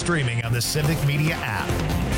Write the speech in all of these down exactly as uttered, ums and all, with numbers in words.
streaming on the Civic Media app.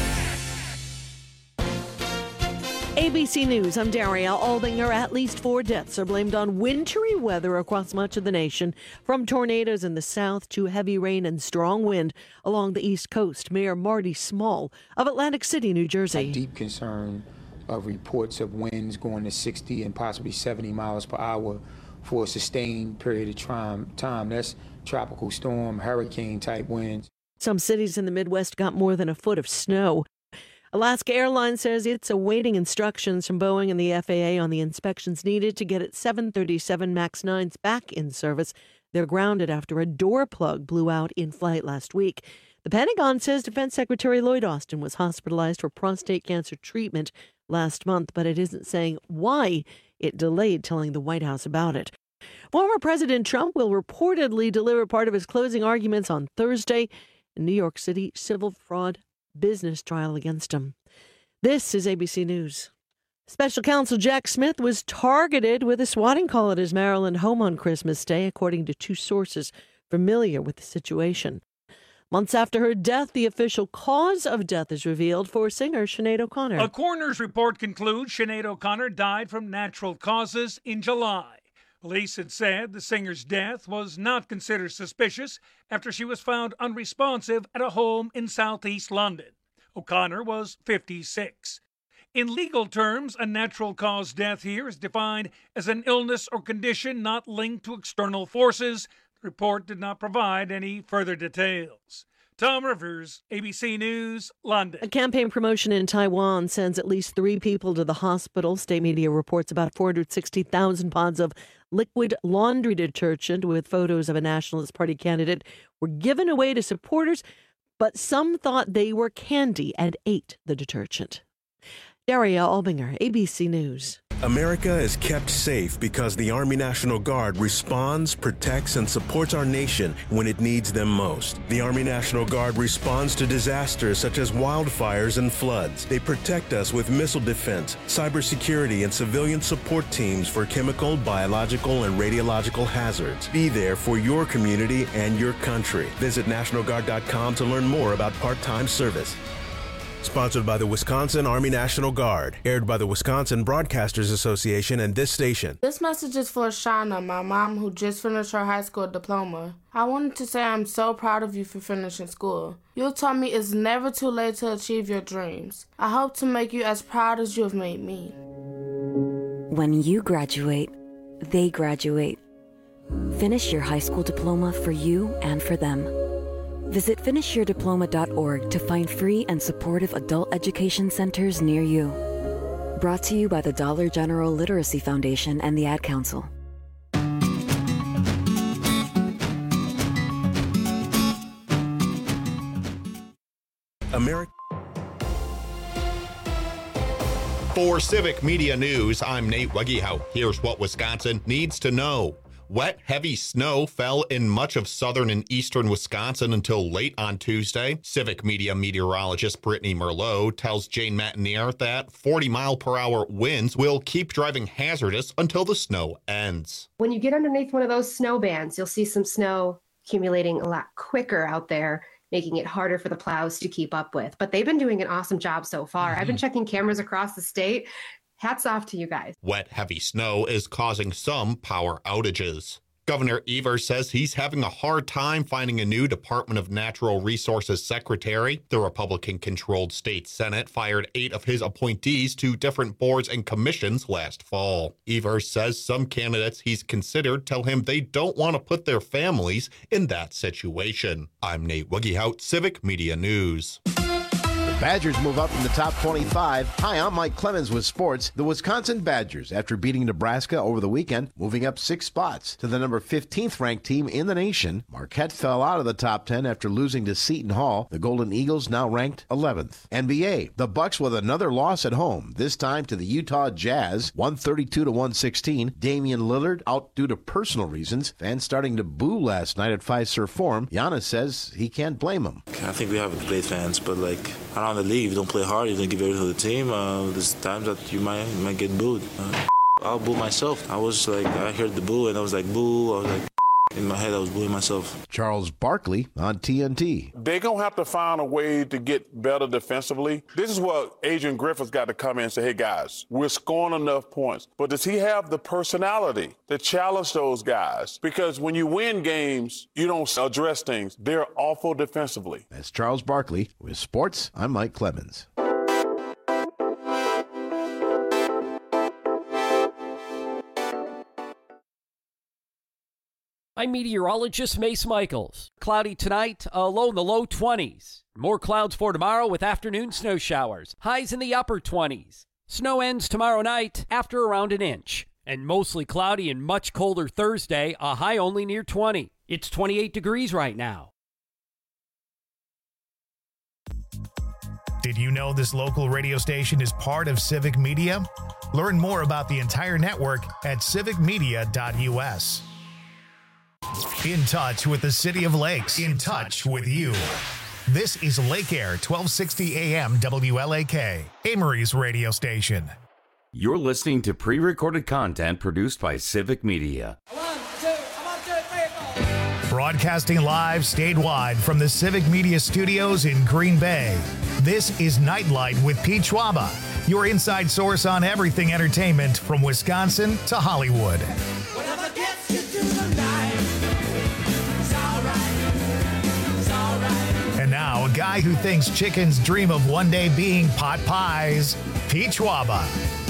A B C News, I'm Daria Albinger. At least four deaths are blamed on wintry weather across much of the nation, from tornadoes in the south to heavy rain and strong wind along the east coast. Mayor Marty Small of Atlantic City, New Jersey. A deep concern of reports of winds going to sixty and possibly seventy miles per hour for a sustained period of time. That's tropical storm, hurricane type winds. Some cities in the Midwest got more than a foot of snow. Alaska Airlines says it's awaiting instructions from Boeing and the F A A on the inspections needed to get its seven thirty-seven MAX nines back in service. They're grounded after a door plug blew out in flight last week. The Pentagon says Defense Secretary Lloyd Austin was hospitalized for prostate cancer treatment last month, but it isn't saying why it delayed telling the White House about it. Former President Trump will reportedly deliver part of his closing arguments on Thursday in New York City civil fraud business trial against him. This is A B C News. Special counsel Jack Smith was targeted with a swatting call at his Maryland home on Christmas Day, according to two sources familiar with the situation. Months after her death, the official cause of death is revealed for singer Sinead O'Connor. A coroner's report concludes Sinead O'Connor died from natural causes in July. Police had said the singer's death was not considered suspicious after she was found unresponsive at a home in southeast London. O'Connor was fifty-six. In legal terms, a natural cause death here is defined as an illness or condition not linked to external forces. The report did not provide any further details. Tom Rivers, A B C News, London. A campaign promotion in Taiwan sends at least three people to the hospital. State media reports about four hundred sixty thousand pods of liquid laundry detergent with photos of a Nationalist Party candidate were given away to supporters, but some thought they were candy and ate the detergent. Daria Albinger, A B C News. America is kept safe because the Army National Guard responds, protects, and supports our nation when it needs them most. The Army National Guard responds to disasters such as wildfires and floods. They protect us with missile defense, cybersecurity, and civilian support teams for chemical, biological, and radiological hazards. Be there for your community and your country. Visit National Guard dot com to learn more about part-time service. Sponsored by the Wisconsin Army National Guard. Aired by the Wisconsin Broadcasters Association and this station. This message is for Shauna, my mom, who just finished her high school diploma. I wanted to say I'm so proud of you for finishing school. You taught me it's never too late to achieve your dreams. I hope to make you as proud as you have made me. When you graduate, they graduate. Finish your high school diploma for you and for them. Visit finish your diploma dot org to find free and supportive adult education centers near you. Brought to you by the Dollar General Literacy Foundation and the Ad Council. America. For Civic Media News, I'm Nate Wegehout. Here's what Wisconsin needs to know. Wet, heavy snow fell in much of southern and eastern Wisconsin until late on Tuesday. Civic Media meteorologist Brittany Merlot tells Jane Matenaer that forty mile per hour winds will keep driving hazardous until the snow ends. When you get underneath one of those snow bands, you'll see some snow accumulating a lot quicker out there, making it harder for the plows to keep up with. But they've been doing an awesome job so far. Mm-hmm. I've been checking cameras across the state. Hats off to you guys. Wet, heavy snow is causing some power outages. Governor Evers says he's having a hard time finding a new Department of Natural Resources secretary. The Republican-controlled state Senate fired eight of his appointees to different boards and commissions last fall. Evers says some candidates he's considered tell him they don't want to put their families in that situation. I'm Nate Wegehout, Civic Media News. Badgers move up from the top twenty-five. Hi, I'm Mike Clemens with sports. The Wisconsin Badgers, after beating Nebraska over the weekend, moving up six spots to the number fifteenth ranked team in the nation. Marquette fell out of the top ten after losing to Seton Hall. The Golden Eagles now ranked eleventh. N B A, the Bucks with another loss at home, this time to the Utah Jazz, one thirty-two to one sixteen. Damian Lillard out due to personal reasons. Fans starting to boo last night at Fiserv Forum. Giannis says he can't blame him. I think we have great fans, but like, I don't want to leave. You don't play hard. You don't give everything to the team. Uh, there's times that you might you might get booed. Uh, I'll boo myself. I was like, I heard the boo and I was like, boo. I was like, In my head, I was bullying myself. Charles Barkley on T N T. They're going to have to find a way to get better defensively. This is what Adrian Griffith's got to come in and say, hey, guys, we're scoring enough points. But does he have the personality to challenge those guys? Because when you win games, you don't address things. They're awful defensively. That's Charles Barkley. With sports, I'm Mike Clemens. I'm meteorologist Mace Michaels. Cloudy tonight, a low in the low twenties. More clouds for tomorrow with afternoon snow showers. Highs in the upper twenties. Snow ends tomorrow night after around an inch. And mostly cloudy and much colder Thursday, a high only near twenty. It's twenty-eight degrees right now. Did you know this local radio station is part of Civic Media? Learn more about the entire network at civic media dot u s. In touch with the City of Lakes. In touch with you. This is Lake Air, twelve sixty A M W L A K, Amory's radio station. You're listening to pre-recorded content produced by Civic Media. One, two, one, two, three, four. Broadcasting live statewide from the Civic Media Studios in Green Bay. This is Nightlight with Pete Schwaba, your inside source on everything entertainment from Wisconsin to Hollywood. Whatever gets you through the night. And now, a guy who thinks chickens dream of one day being pot pies, Pete Schwaba.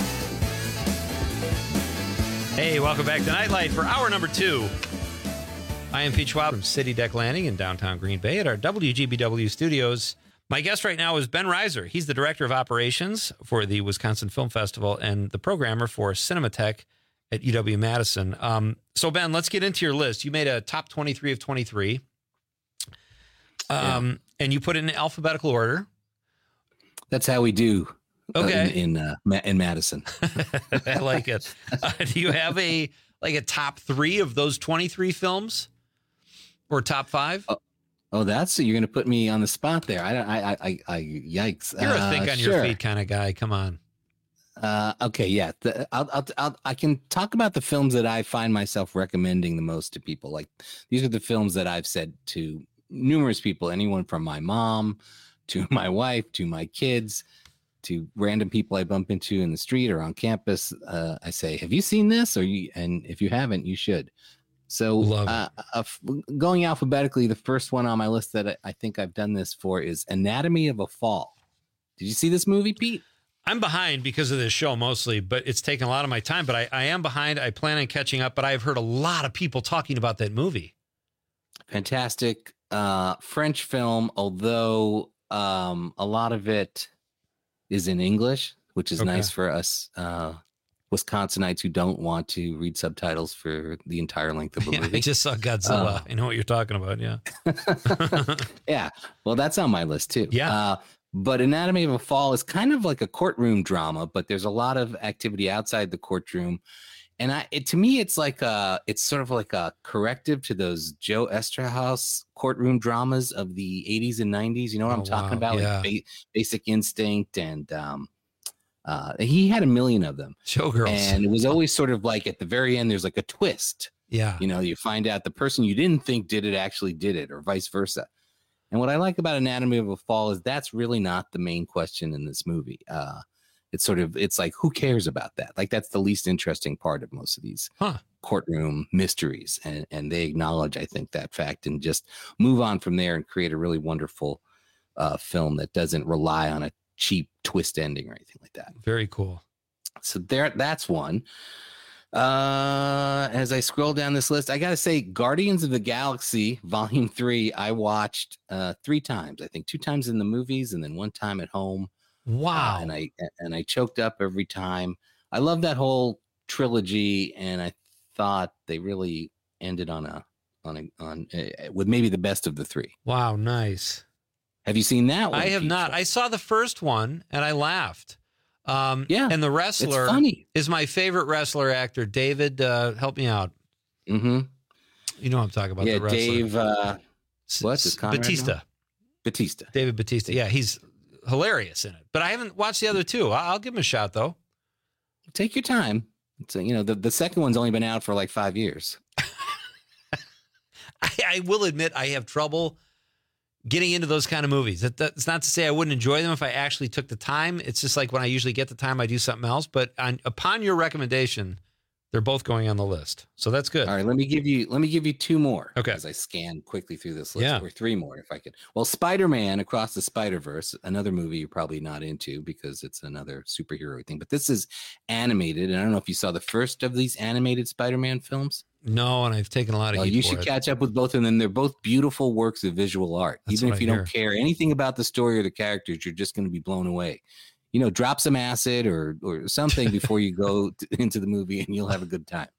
Hey, welcome back to Nightlight for hour number two. I am Pete Schwab from City Deck Landing in downtown Green Bay at our W G B W studios. My guest right now is Ben Reiser. He's the Director of Operations for the Wisconsin Film Festival and the programmer for Cinematech at U W-Madison. Um, so, Ben, let's get into your list. You made a top twenty-three of twenty-three. Um, yeah. And you put it in alphabetical order. That's how we do. Okay. Uh, in in, uh, Ma- in Madison. I like it. Uh, do you have a like a top three of those twenty-three films, or top five? Oh, oh that's you're going to put me on the spot there. I don't. I. I. I. Yikes. You're a uh, think on sure. your feet kind of guy. Come on. Uh, okay. Yeah. The, I'll, I'll. I'll. I can talk about the films that I find myself recommending the most to people. Like these are the films that I've said to numerous people, anyone from my mom to my wife to my kids to random people I bump into in the street or on campus. Uh, I say, have you seen this? Or you, and if you haven't, you should. So uh, uh, going alphabetically, the first one on my list that I, I think I've done this for is Anatomy of a Fall. Did you see this movie, Pete? I'm behind because of this show mostly, but it's taken a lot of my time, but I, I am behind. I plan on catching up, but I've heard a lot of people talking about that movie. Fantastic. Uh, French film, although um, a lot of it is in English, which is okay. Nice for us uh, Wisconsinites who don't want to read subtitles for the entire length of the yeah, movie. I just saw Godzilla. Uh, I know what you're talking about. Yeah. Yeah. Well, that's on my list too. Yeah. Uh, but Anatomy of a Fall is kind of like a courtroom drama, but there's a lot of activity outside the courtroom. And I, it, to me, it's like a, it's sort of like a corrective to those Joe Esterhaus courtroom dramas of the eighties and nineties. You know what oh, I'm talking wow. about? Yeah. Like ba- Basic Instinct, and um, uh, he had a million of them. Showgirls. And it was always sort of like at the very end, there's like a twist. Yeah. You know, you find out the person you didn't think did it actually did it, or vice versa. And what I like about Anatomy of a Fall is that's really not the main question in this movie. Uh, It's sort of, it's like, who cares about that? Like, that's the least interesting part of most of these huh. courtroom mysteries. And, and they acknowledge, I think, that fact and just move on from there and create a really wonderful uh, film that doesn't rely on a cheap twist ending or anything like that. Very cool. So there, that's one. Uh, as I scroll down this list, I got to say Guardians of the Galaxy Volume three, I watched uh, three times. I think two times in the movies and then one time at home. Wow. Uh, and I and I choked up every time. I love that whole trilogy, and I thought they really ended on a on a on uh, with maybe the best of the three. Wow, nice. Have you seen that one? I have Pete? not. I saw the first one and I laughed. Um, yeah, and the wrestler it's funny. is my favorite wrestler actor, David. Uh, help me out. Mm-hmm. You know what I'm talking about. Yeah, the wrestler. Dave. Uh, what's his Batista? Right Batista. David Batista. Yeah, he's hilarious in it. But I haven't watched the other two. I'll give him a shot though. Take your time. It's a, you know the, the second one's only been out for like five years. I will admit I have trouble getting into those kind of movies. That, that's not to say I wouldn't enjoy them if I actually took the time. It's just like when I usually get the time, I do something else. But on, upon your recommendation, they're both going on the list. So that's good. All right, let me give you let me give you two more. Okay. As I scan quickly through this list, Yeah. or three more if I could. Well, Spider-Man Across the Spider-Verse, another movie you're probably not into because it's another superhero thing. But this is animated, and I don't know if you saw the first of these animated Spider-Man films. No, and I've taken a lot of Well, heat you for should it. catch up with both of them. They're both beautiful works of visual art. That's Even what if I you hear. don't care anything about the story or the characters, you're just going to be blown away. You know, drop some acid or or something before you go to, into the movie, and you'll have a good time.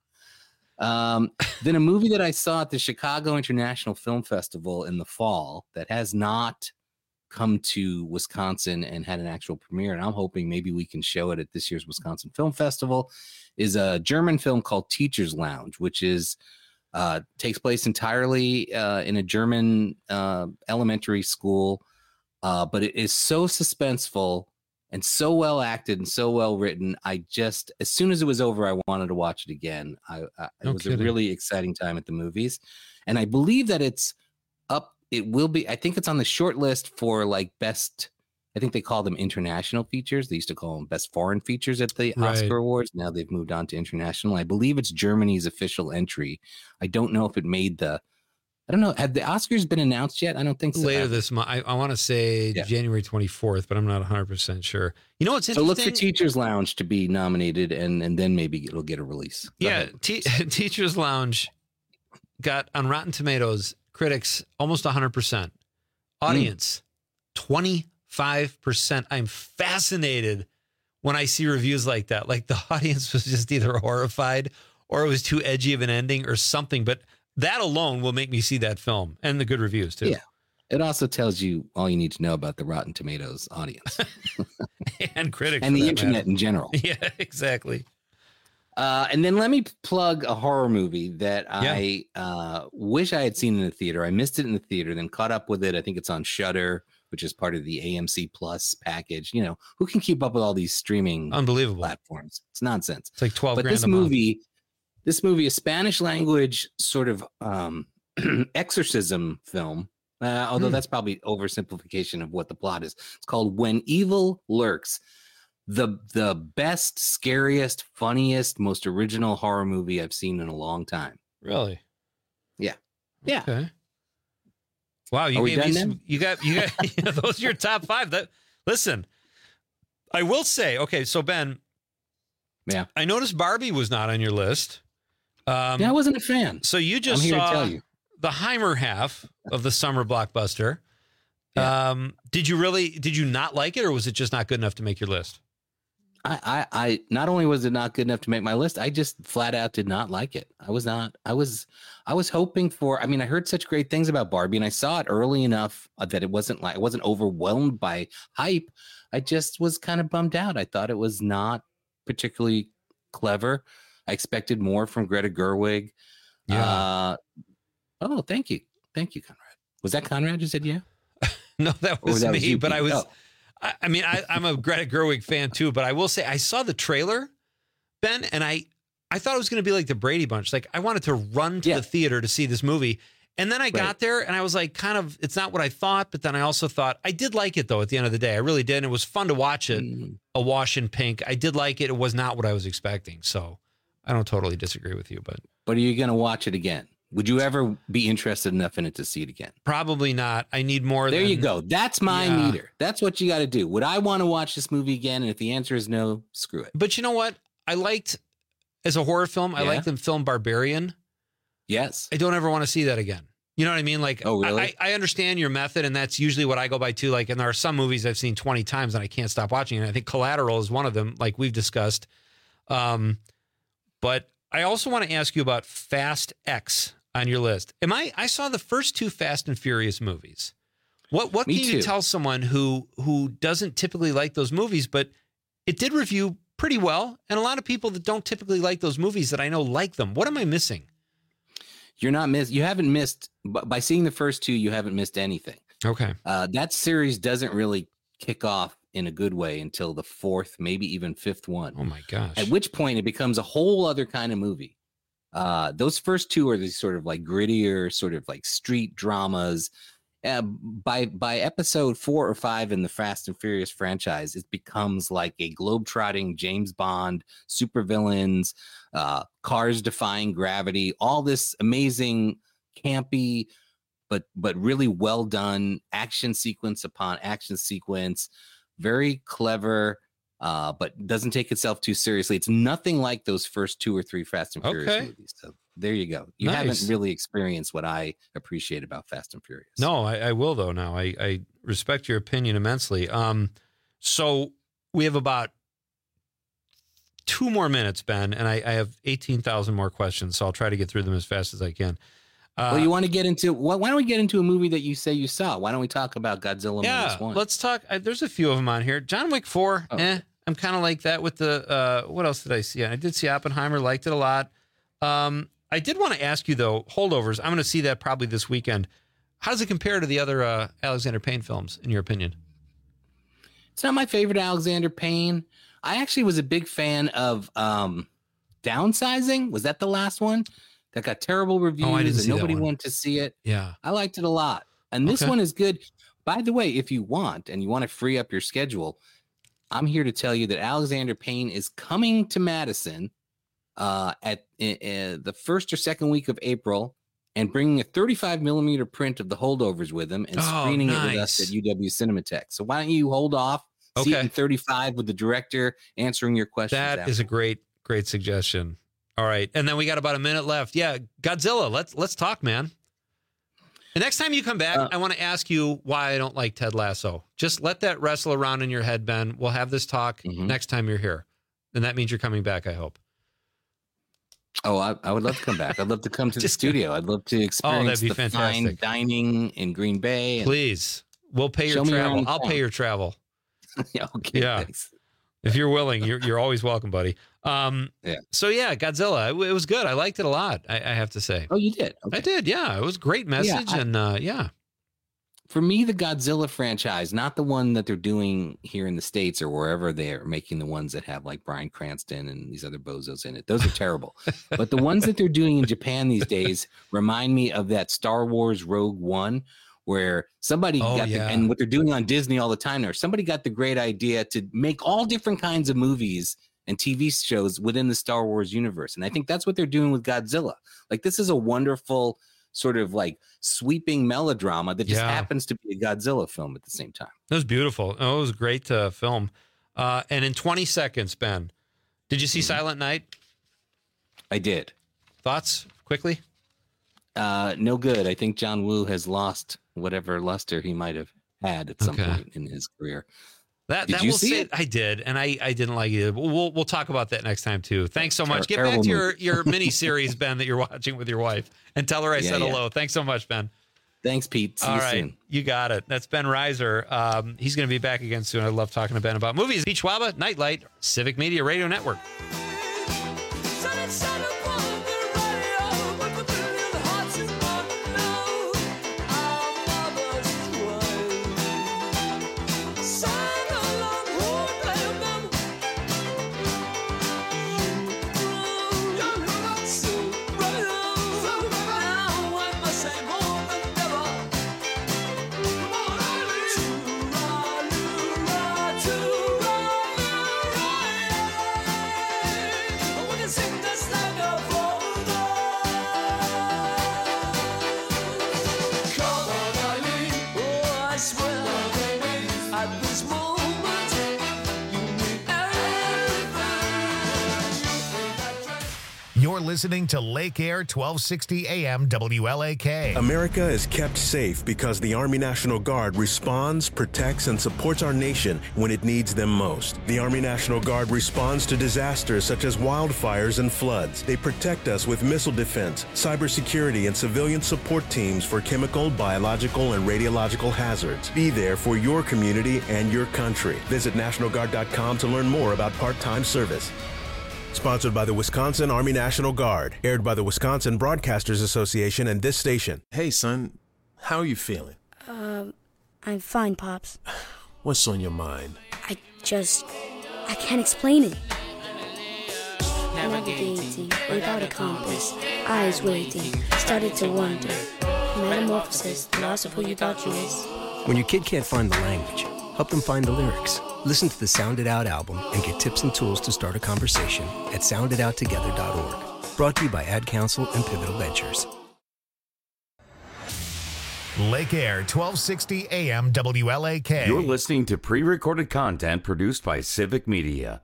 Um, then a movie that I saw at the Chicago International Film Festival in the fall that has not come to Wisconsin and had an actual premiere, and I'm hoping maybe we can show it at this year's Wisconsin Film Festival, is a German film called Teacher's Lounge, which is uh, takes place entirely uh, in a German uh, elementary school, uh, but it is so suspenseful and so well acted and so well written. I just, as soon as it was over, I wanted to watch it again. I, I it No was kidding. a really exciting time at the movies, and I believe that it's up. It will be. I think it's on the short list for like best. I think they call them international features. They used to call them best foreign features at the Right. Oscar Awards. Now they've moved on to international. I believe it's Germany's official entry. I don't know if it made the. I don't know. Have the Oscars been announced yet? I don't think so. Later Have they? this month. I, I want to say Yeah. January twenty-fourth, but I'm not one hundred percent sure. You know what's So interesting? look for Teachers Lounge to be nominated, and and then maybe it'll get a release. Go Yeah, ahead. te- Teacher's Lounge got on Rotten Tomatoes, critics almost one hundred percent. Audience, twenty-five percent. I'm fascinated when I see reviews like that. Like the audience was just either horrified or it was too edgy of an ending or something. But that alone will make me see that film, and the good reviews too. Yeah. It also tells you all you need to know about the Rotten Tomatoes audience and critics and for the that internet matter. in general. Yeah, exactly. Uh, and then let me plug a horror movie that Yeah. I uh, wish I had seen in the theater. I missed it in the theater, then caught up with it. I think it's on Shudder, which is part of the A M C Plus package. You know, who can keep up with all these streaming Unbelievable platforms? It's nonsense. It's like twelve But grand this a month. movie, this movie, a Spanish language sort of um, exorcism film. Uh, although Hmm. that's probably oversimplification of what the plot is. It's called When Evil Lurks. The the best, scariest, funniest, most original horror movie I've seen in a long time. Really? Yeah. Yeah. Okay. Wow, you Are we gave me done some, then? you got you got those are your top five. That listen, I will say, okay, so Ben, Yeah. I noticed Barbie was not on your list. Um, Yeah, I wasn't a fan. so you just I'm here to saw tell you. the Heimer half of the summer blockbuster. Um, did you really? Did you not like it, or was it just not good enough to make your list? I, I, I not only was it not good enough to make my list, I just flat out did not like it. I was not, I was, I was hoping for, I mean, I heard such great things about Barbie and I saw it early enough that it wasn't like, I wasn't overwhelmed by hype. I just was kind of bummed out. I thought it was not particularly clever. I expected more from Greta Gerwig. Yeah. Uh, oh, thank you. Thank you, Conrad. Was that Conrad who said yeah? No, that Or was that me. was you, but I Pete? was. Oh. I, I mean, I, I'm a Greta Gerwig fan too. But I will say, I saw the trailer, Ben, and I, I thought it was going to be like the Brady Bunch. Like I wanted to run to Yeah. the theater to see this movie, and then I got Right. there, and I was like, kind of, it's not what I thought. But then I also thought I did like it though. At the end of the day, I really did. And it was fun to watch it. Mm. A wash in pink. I did like it. It was not what I was expecting. So I don't totally disagree with you, but But are you going to watch it again? Would you ever be interested enough in it to see it again? probably not. I need more. There than, you go. That's my Yeah. meter. That's what you got to do. Would I want to watch this movie again? And if the answer is no, screw it. But you know what? I liked as a horror film. I Yeah. liked the film Barbarian. Yes. I don't ever want to see that again. You know what I mean? Like, Oh, really? I, I understand your method, and that's usually what I go by too. Like, and there are some movies I've seen twenty times and I can't stop watching. And I think Collateral is one of them, like we've discussed. Um, but I also want to ask you about Fast X on your list. Am I? I saw the first two Fast and Furious movies. What What Me can you too. tell someone who who doesn't typically like those movies, but it did review pretty well, and a lot of people that don't typically like those movies that I know like them? What am I missing? You're not miss. You haven't missed b- by seeing the first two. You haven't missed anything. Okay. Uh, that series doesn't really kick off in a good way until the fourth, maybe even fifth one. Oh my gosh. At which point it becomes a whole other kind of movie. Uh, those first two are these sort of like grittier, sort of like street dramas. Uh, by by episode four or five in the Fast and Furious franchise, it becomes like a globetrotting James Bond, supervillains, uh, cars defying gravity, all this amazing, campy, but but really well done action sequence upon action sequence, very clever, uh, but doesn't take itself too seriously. It's nothing like those first two or three Fast and Furious Okay. movies. So there you go. You Nice. haven't really experienced what I appreciate about Fast and Furious. No, I, I will though. Now I, I respect your opinion immensely. Um, so we have about two more minutes, Ben, and I, I have eighteen thousand more questions. So I'll try to get through them as fast as I can. Uh, well, you want to get into why why don't we get into a movie that you say you saw? Why don't we talk about Godzilla yeah, minus one? let's talk. I, there's a few of them on here. John Wick four. Oh. Eh, I'm kind of like that with the. Uh, what else did I see? I did see Oppenheimer. Liked it a lot. Um, I did want to ask you though. Holdovers. I'm going to see that probably this weekend. How does it compare to the other uh, Alexander Payne films, in your opinion? It's not my favorite Alexander Payne. I actually was a big fan of um, Downsizing. Was that the last one? That got terrible reviews Oh, I didn't and see that nobody one. wanted to see it. Yeah. I liked it a lot. And this Okay. one is good. By the way, if you want and you want to free up your schedule, I'm here to tell you that Alexander Payne is coming to Madison uh, at uh, the first or second week of April and bringing a thirty-five millimeter print of The Holdovers with him and Oh, screening it with us nice. at U W Cinematheque. So why don't you hold off? See it Okay. in thirty-five with the director answering your questions. That after. is a great, great suggestion. All right, and then we got about a minute left. Yeah, Godzilla. Let's let's talk, man. The next time you come back, Uh, I want to ask you why I don't like Ted Lasso. Just let that wrestle around in your head, Ben. We'll have this talk Mhm. next time you're here, and that means you're coming back. I hope. Oh, I, I would love to come back. I'd love to come to the Just- studio. I'd love to experience be the fine fantastic. dining in Green Bay. and- Please, we'll pay your Show me travel. around I'll town. pay your travel. yeah, okay. Yeah. Thanks. If you're willing, you're you're always welcome, buddy. Um, Yeah. So yeah, Godzilla. It, it was good. I liked it a lot. I, I have to say. Oh, you did? I did. Yeah, it was a great message, I- and uh, yeah. For me, the Godzilla franchise, not the one that they're doing here in the States or wherever they're making the ones that have like Bryan Cranston and these other bozos in it. Those are terrible. But the ones that they're doing in Japan these days remind me of that Star Wars Rogue One, where somebody Oh, got yeah. the, and what they're doing on Disney all the time there, somebody got the great idea to make all different kinds of movies and T V shows within the Star Wars universe. And I think that's what they're doing with Godzilla. Like, this is a wonderful sort of like sweeping melodrama that just Yeah. happens to be a Godzilla film at the same time. It was beautiful. Oh, it was a great uh, film. Uh, and in twenty seconds, Ben, did you see Silent Night? I did. Thoughts quickly? Uh, no good. I think John Woo has lost whatever luster he might have had at some Okay. point in his career. That, Did that you will see say it? I did, and I, I didn't like it. We'll we'll talk about that next time too. Thanks so much. Ter- Get back terrible to your, movie. your mini series, Ben, that you're watching with your wife, and tell her I Yeah, said yeah. hello. Thanks so much, Ben. Thanks, Pete. See All you right, soon. you got it. That's Ben Reiser. Um, he's going to be back again soon. I love talking to Ben about movies. Pete Schwaba, Nightlight, Civic Media Radio Network. You're listening to Lake Air twelve sixty A M W L A K. America is kept safe because the Army National Guard responds, protects, and supports our nation when it needs them most. The Army National Guard responds to disasters such as wildfires and floods. They protect us with missile defense, cybersecurity, and civilian support teams for chemical, biological, and radiological hazards. Be there for your community and your country. Visit National Guard dot com to learn more about part-time service. Sponsored by the Wisconsin Army National Guard. Aired by the Wisconsin Broadcasters Association and this station. Hey, son. How are you feeling? Um, I'm fine, Pops. What's on your mind? I just... I can't explain it. navigating without a compass, eyes waiting, started to wonder. Metamorphosis, the loss of who you thought you was. When your kid can't find the language, help them find the lyrics. Listen to the Sound It Out album and get tips and tools to start a conversation at sound it out together dot org. Brought to you by Ad Council and Pivotal Ventures. Lake Air, twelve sixty A M W L A K. You're listening to pre-recorded content produced by Civic Media.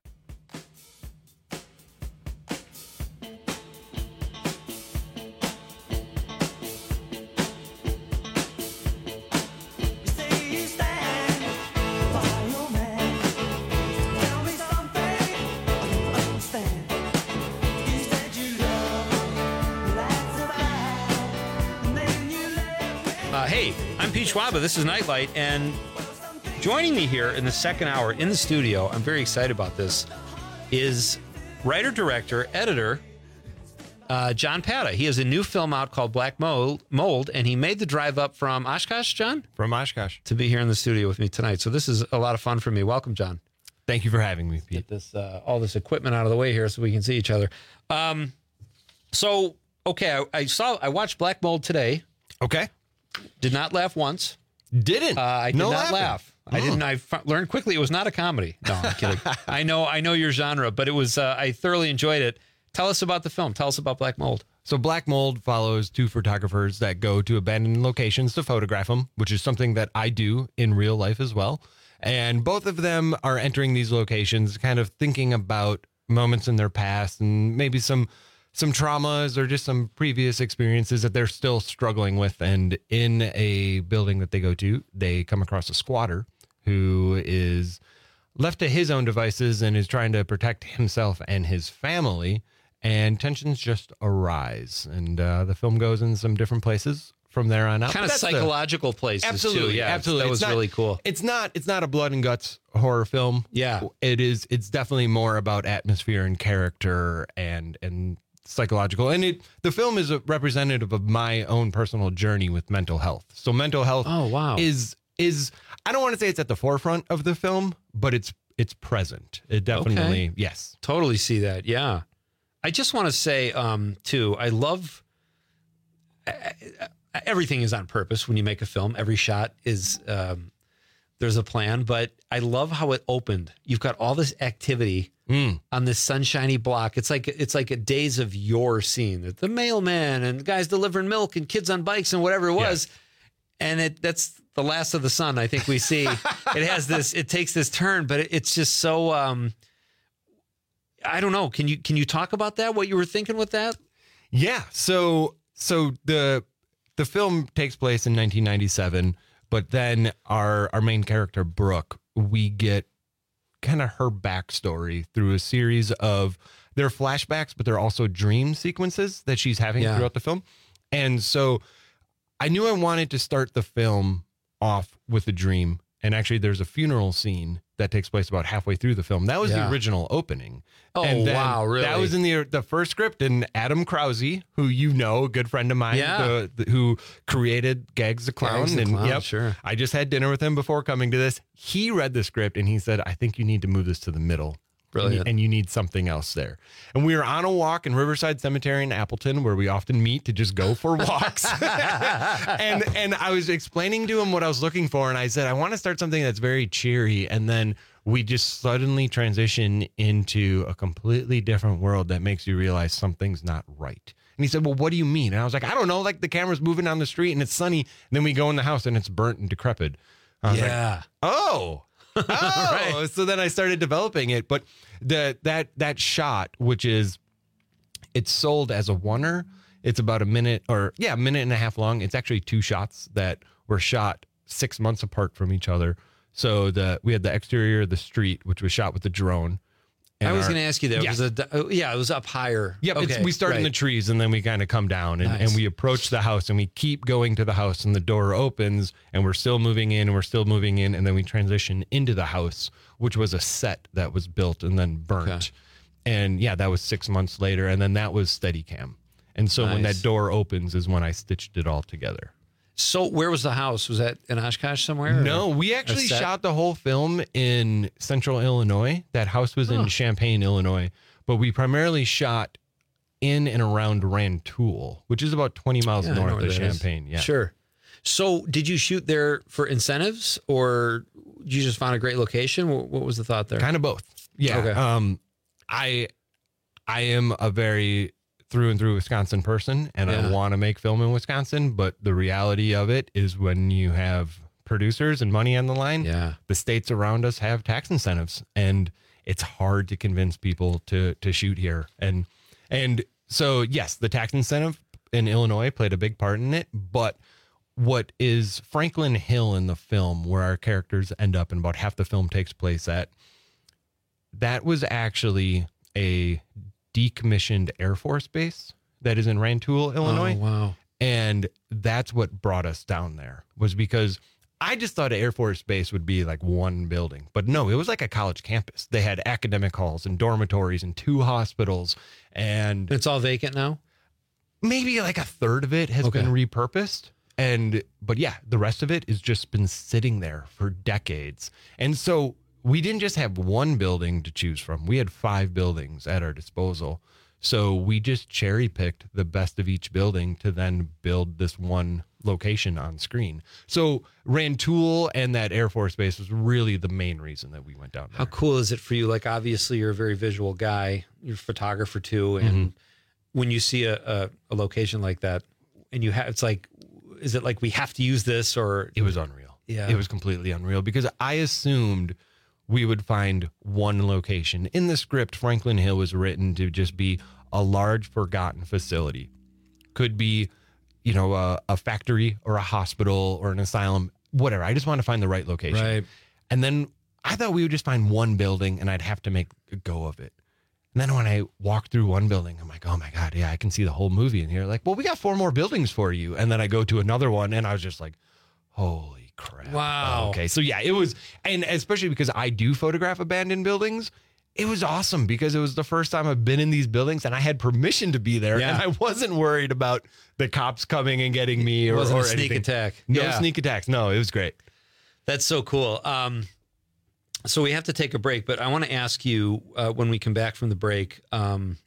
Schwaba, this is Nightlight, and joining me here in the second hour in the studio, I'm very excited about this, is writer, director, editor, uh, John Pata. He has a new film out called Black Mold, Mold, and he made the drive up from Oshkosh, John? From Oshkosh. To be here in the studio with me tonight. So this is a lot of fun for me. Welcome, John. Thank you for having me, Pete. Get this, uh, all this equipment out of the way here so we can see each other. Um, so, okay, I, I saw, I watched Black Mold today. Okay. Did not laugh once. Didn't? Uh, I did no not laughing. laugh. Oh. I didn't. I f- learned quickly it was not a comedy. No, I'm kidding. I know. I know your genre, but it was. Uh, I thoroughly enjoyed it. Tell us about the film. Tell us about Black Mold. So Black Mold follows two photographers that go to abandoned locations to photograph them, which is something that I do in real life as well. And both of them are entering these locations, kind of thinking about moments in their past and maybe some. some traumas or just some previous experiences that they're still struggling with. And in a building that they go to, they come across a squatter who is left to his own devices and is trying to protect himself and his family. And tensions just arise. And uh, the film goes in some different places from there on out. Kind of psychological the, places absolutely, too. Yeah, absolutely. That was not, really cool. It's not it's not a blood and guts horror film. Yeah. It is it's definitely more about atmosphere and character and and psychological. And it the film is a representative of my own personal journey with mental health. So mental health oh, wow. is is I don't want to say it's at the forefront of the film, but it's it's present. It definitely okay. yes. Totally see that. Yeah. I just want to say um too, I love uh, everything is on purpose when you make a film. Every shot is um there's a plan, but I love how it opened. You've got all this activity mm. on this sunshiny block. It's like it's like a Days of Yore scene. The mailman and guys delivering milk and kids on bikes and whatever it was. Yes. And it that's the last of the sun I think we see. It has this, it takes this turn, but it, it's just so, um, I don't know. Can you can you talk about that? What you were thinking with that? Yeah. So so the the film takes place in nineteen ninety-seven. But then our our main character, Brooke, we get kind of her backstory through a series of, they're flashbacks, but they're also dream sequences that she's having yeah. throughout the film. And so I knew I wanted to start the film off with a dream. And actually, there's a funeral scene that takes place about halfway through the film. That was yeah. the original opening. Oh, and then wow, really? That was in the the first script. And Adam Krause, who you know, a good friend of mine, yeah. the, the, who created Gags the Clown. Gags the and Clown, yep, sure. I just had dinner with him before coming to this. He read the script and he said, I think you need to move this to the middle. Brilliant. And you need something else there. And we were on a walk in Riverside Cemetery in Appleton, where we often meet to just go for walks. and and I was explaining to him what I was looking for. And I said, I want to start something that's very cheery. And then we just suddenly transition into a completely different world that makes you realize something's not right. And he said, well, what do you mean? And I was like, I don't know. Like the camera's moving down the street and it's sunny. And then we go in the house and it's burnt and decrepit. I was yeah. like, oh. Oh, right. So then I started developing it, but the that that shot, which is, it's sold as a oneer. It's about a minute or yeah, a minute and a half long. It's actually two shots that were shot six months apart from each other. So the we had the exterior of the street, which was shot with the drone. I was going to ask you that. Yeah. Was it, uh, yeah, it was up higher. Yep, okay, it's, we start right. in the trees and then we kind of come down and, nice. and we approach the house and we keep going to the house and the door opens and we're still moving in and we're still moving in and then we transition into the house, which was a set that was built and then burnt. Okay. And yeah, that was six months later. And then that was Steadicam. And so nice. when that door opens is when I stitched it all together. So where was the house? Was that in Oshkosh somewhere? No, we actually shot the whole film in central Illinois. That house was in huh. Champaign, Illinois. but we primarily shot in and around Rantoul, which is about twenty miles Yeah, I know north where of that is. Champaign. Yeah. Sure. So did you shoot there for incentives, or you just found a great location? What, what was the thought there? Kind of both. Yeah. Okay. Um, I, I am a very through and through Wisconsin person, and Yeah. I want to make film in Wisconsin. But the reality of it is, when you have producers and money on the line, yeah, the states around us have tax incentives, and it's hard to convince people to to shoot here. And and so yes, the tax incentive in Illinois played a big part in it. But what is Franklin Hill in the film, where our characters end up and about half the film takes place at, that was actually a decommissioned Air Force base that is in Rantoul, Illinois. Oh, wow. And that's what brought us down there, was because I just thought an Air Force base would be like one building, but no, it was like a college campus. They had academic halls and dormitories and two hospitals, and it's all vacant now. Maybe like a third of it has Okay. been repurposed. And, but yeah, the rest of it has just been sitting there for decades. And so we didn't just have one building to choose from. We had five buildings at our disposal. So we just cherry picked the best of each building to then build this one location on screen. So Rantoul and that Air Force base was really the main reason that we went down there. How cool is it for you? Like, obviously you're a very visual guy, you're a photographer too. And when you see a, a, a location like that and you have, it's like, is it like we have to use this, or? It was unreal. Yeah. It was completely unreal, because I assumed we would find one location. In the script, Franklin Hill was written to just be a large forgotten facility. Could be, you know, a, a factory or a hospital or an asylum, whatever. I just want to find the right location. Right. And then I thought we would just find one building and I'd have to make a go of it. And then when I walked through one building, I'm like, oh my God, yeah, I can see the whole movie in here. Like, well, we got four more buildings for you. And then I go to another one and I was just like, holy crap. Wow. Okay. So yeah, it was, and especially because I do photograph abandoned buildings, it was awesome because it was the first time I've been in these buildings and I had permission to be there. Yeah. And I wasn't worried about the cops coming and getting me or, It wasn't or a sneak anything. attack. No Yeah. sneak attacks. No, it was great. That's so cool. Um, so we have to take a break, but I want to ask you uh, when we come back from the break. Um,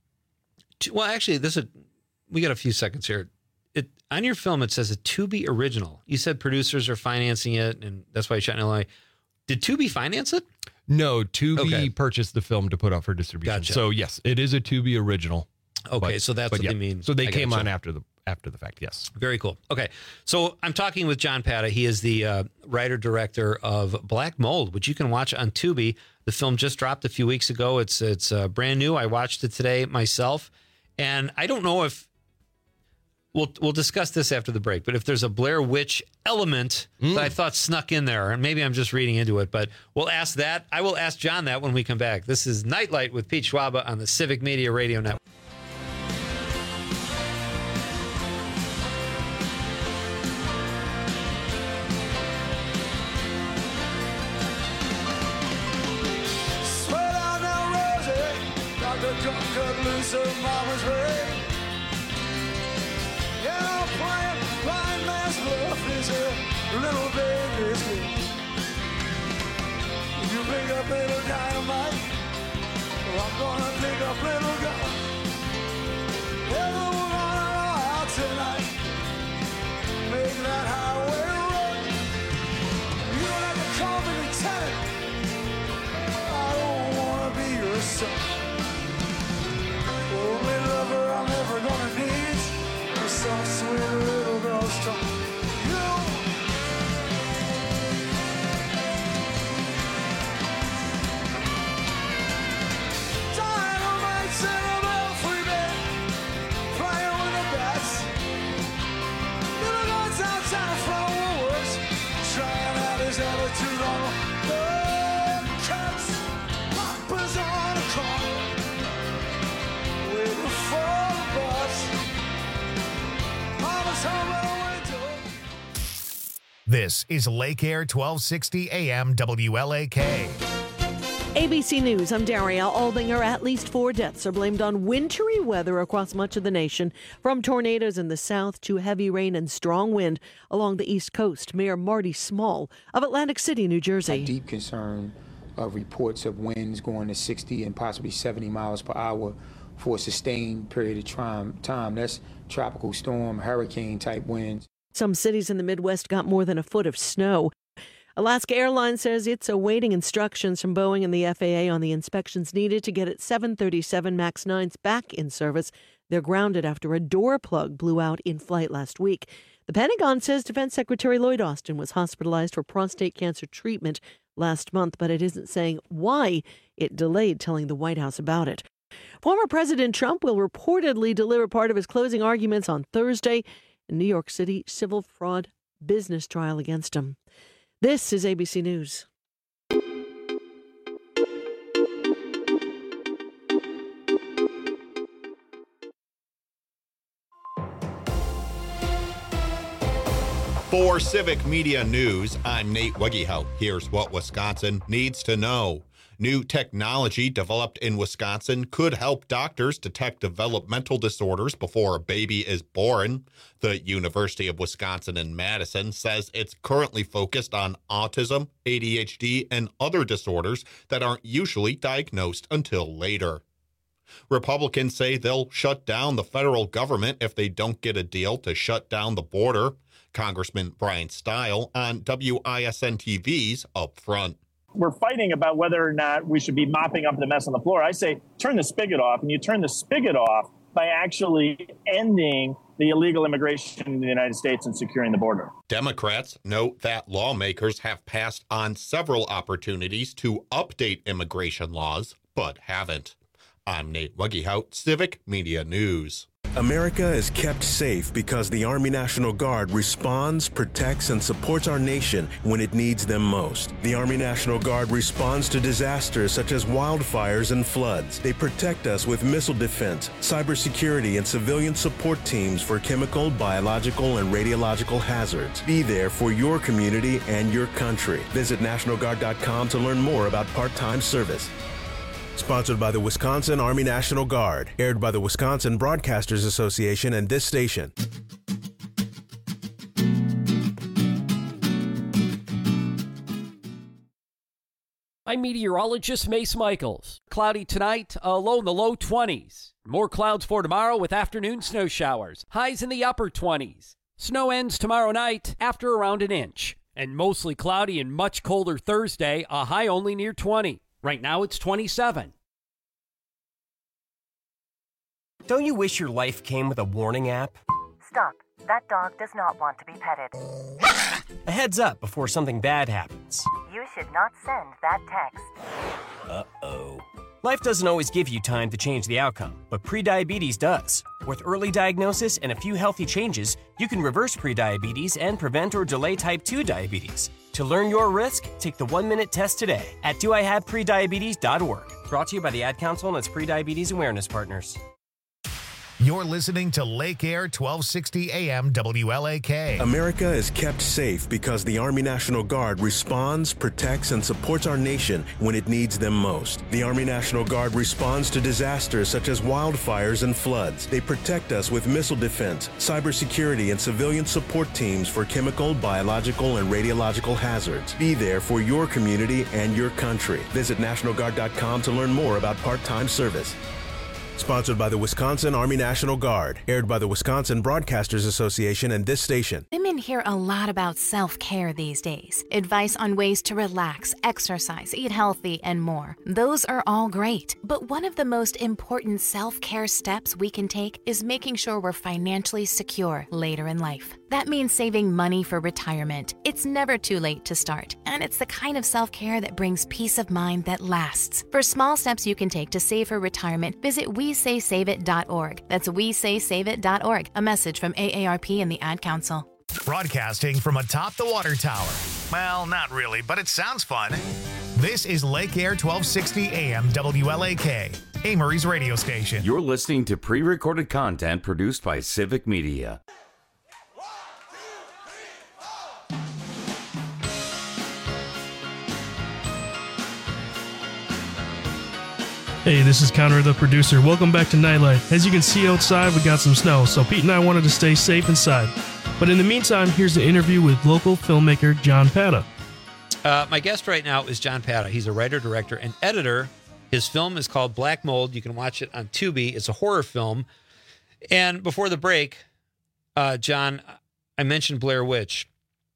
to, well, actually, this is we got a few seconds here. It on your film it says a Tubi original. You said producers are financing it, and that's why you shot in Illinois. Did Tubi finance it? No, Tubi Okay. purchased the film to put out for distribution. Gotcha. So yes, it is a Tubi original. Okay, But- so that's but what yeah. they mean. So they I came gotcha. on after the after the fact. Yes. Very cool. Okay. So I'm talking with John Pata. He is the uh, writer-director of Black Mold, which you can watch on Tubi. The film just dropped a few weeks ago. It's it's uh, brand new. I watched it today myself. And I don't know if we'll we'll discuss this after the break, but if there's a Blair Witch element that I thought snuck in there, and maybe I'm just reading into it, but we'll ask that. I will ask John that when we come back. This is Nightlight with Pete Schwaba on the Civic Media Radio Network. Sweat out now, Rosie. Doctor John cut loose her mama's ring. Yeah, I'm playing blind man's bluff is a little baby's game. You pick up little dynamite. Well, I'm gonna pick up little gun. Yeah, we're gonna go out tonight. Make that highway run. You don't have to call me lieutenant. I don't wanna be your son. Only lover I'm ever gonna need is some sweet little girl's tongue. You dynamite's in a belfry bed, flying with the bats. Little guns outside from Woolworths, trying out his attitude on the cats. Papa's on a corner, waiting for the bus. Mama's home at the window. This is Lake Air twelve sixty A M W L A K. A B C News, I'm Daria Aldinger. At least four deaths are blamed on wintry weather across much of the nation, from tornadoes in the south to heavy rain and strong wind along the east coast. Mayor Marty Small of Atlantic City, New Jersey. Deep concern uh, reports of winds going to sixty and possibly seventy miles per hour for a sustained period of time. That's tropical storm, hurricane type winds. Some cities in the Midwest got more than a foot of snow. Alaska Airlines says it's awaiting instructions from Boeing and the F A A on the inspections needed to get its seven thirty-seven MAX nines back in service. They're grounded after a door plug blew out in flight last week. The Pentagon says Defense Secretary Lloyd Austin was hospitalized for prostate cancer treatment last month, but it isn't saying why it delayed telling the White House about it. Former President Trump will reportedly deliver part of his closing arguments on Thursday in New York City civil fraud business trial against him. This is A B C News. For Civic Media News, I'm Nate Wegehout. Here's what Wisconsin needs to know. New technology developed in Wisconsin could help doctors detect developmental disorders before a baby is born. The University of Wisconsin in Madison says it's currently focused on autism, A D H D, and other disorders that aren't usually diagnosed until later. Republicans say they'll shut down the federal government if they don't get a deal to shut down the border. Congressman Brian Stile on W I S N T V's Up Front. We're fighting about whether or not we should be mopping up the mess on the floor. I say turn the spigot off, and you turn the spigot off by actually ending the illegal immigration in the United States and securing the border. Democrats note that lawmakers have passed on several opportunities to update immigration laws, but haven't. I'm Nate Wegehout, Civic Media News. America is kept safe because the Army National Guard responds, protects, and supports our nation when it needs them most. The Army National Guard responds to disasters such as wildfires and floods. They protect us with missile defense, cybersecurity, and civilian support teams for chemical, biological, and radiological hazards. Be there for your community and your country. Visit National Guard dot com to learn more about part-time service. Sponsored by the Wisconsin Army National Guard. Aired by the Wisconsin Broadcasters Association and this station. I'm meteorologist Mace Michaels. Cloudy tonight, a low in the low twenties. More clouds for tomorrow with afternoon snow showers. Highs in the upper twenties. Snow ends tomorrow night after around an inch. And mostly cloudy and much colder Thursday, a high only near twenty. Right now it's twenty-seven. Don't you wish your life came with a warning app? Stop. That dog does not want to be petted. A heads up before something bad happens. You should not send that text. Uh-oh. Life doesn't always give you time to change the outcome, but prediabetes does. With early diagnosis and a few healthy changes, you can reverse prediabetes and prevent or delay type two diabetes. To learn your risk, take the one-minute test today at do I have prediabetes dot org. Brought to you by the Ad Council and its prediabetes awareness partners. You're listening to Lake Air twelve sixty A M W L A K. America is kept safe because the Army National Guard responds, protects, and supports our nation when it needs them most. The Army National Guard responds to disasters such as wildfires and floods. They protect us with missile defense, cybersecurity, and civilian support teams for chemical, biological, and radiological hazards. Be there for your community and your country. Visit National Guard dot com to learn more about part-time service. Sponsored by the Wisconsin Army National Guard. Aired by the Wisconsin Broadcasters Association and this station. Women hear a lot about self-care these days. Advice on ways to relax, exercise, eat healthy, and more. Those are all great. But one of the most important self-care steps we can take is making sure we're financially secure later in life. That means saving money for retirement. It's never too late to start, and it's the kind of self-care that brings peace of mind that lasts. For small steps you can take to save for retirement, visit we say save it dot org. That's we say save it dot org. A message from A A R P and the Ad Council. Broadcasting from atop the water tower. Well, not really, but it sounds fun. This is Lake Air twelve sixty A M W L A K, Amory's radio station. You're listening to pre-recorded content produced by Civic Media. Hey, this is Connor, the producer. Welcome back to Nightlight. As you can see outside, we got some snow, so Pete and I wanted to stay safe inside. But in the meantime, here's an interview with local filmmaker John Pata. Uh, my guest right now is John Pata. He's a writer, director, and editor. His film is called Black Mold. You can watch it on Tubi. It's a horror film. And before the break, uh, John, I mentioned Blair Witch.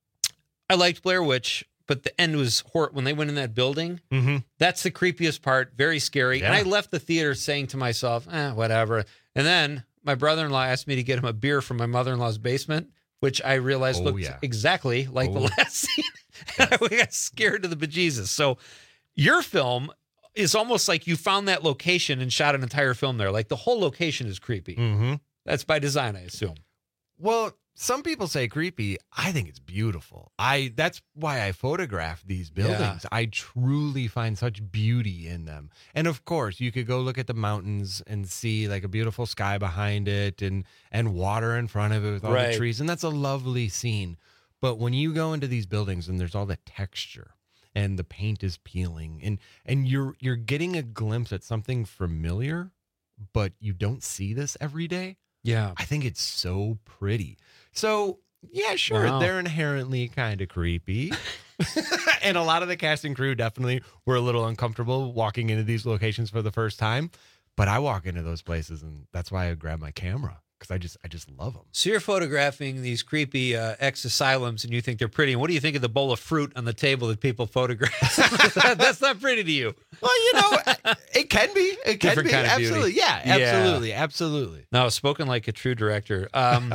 I liked Blair Witch, but the end was horrible. When they went in that building, mm-hmm. that's the creepiest part. Very scary. Yeah. And I left the theater saying to myself, eh, whatever. And then my brother-in-law asked me to get him a beer from my mother-in-law's basement, which I realized Oh, looked yeah. exactly like Oh. the last scene. And I got scared to the bejesus. So your film is almost like you found that location and shot an entire film there. Like the whole location is creepy. Mm-hmm. That's by design, I assume. Well, some people say creepy. I think it's beautiful. I that's why I photograph these buildings. Yeah. I truly find such beauty in them. And of course, you could go look at the mountains and see like a beautiful sky behind it and and water in front of it with all Right. the trees, and that's a lovely scene. But when you go into these buildings and there's all the texture and the paint is peeling and and you're you're getting a glimpse at something familiar, but you don't see this every day. Yeah. I think it's so pretty. So, yeah, sure, Wow. they're inherently kind of creepy. And a lot of the cast and crew definitely were a little uncomfortable walking into these locations for the first time. But I walk into those places, and that's why I grab my camera, because I just I just love them. So you're photographing these creepy uh, ex-asylums and you think they're pretty. And what do you think of the bowl of fruit on the table that people photograph? That's not pretty to you. Well, you know, it can be. It can Different be. kind of beauty. Absolutely. Yeah, Yeah. absolutely. Absolutely. No, spoken like a true director. Um,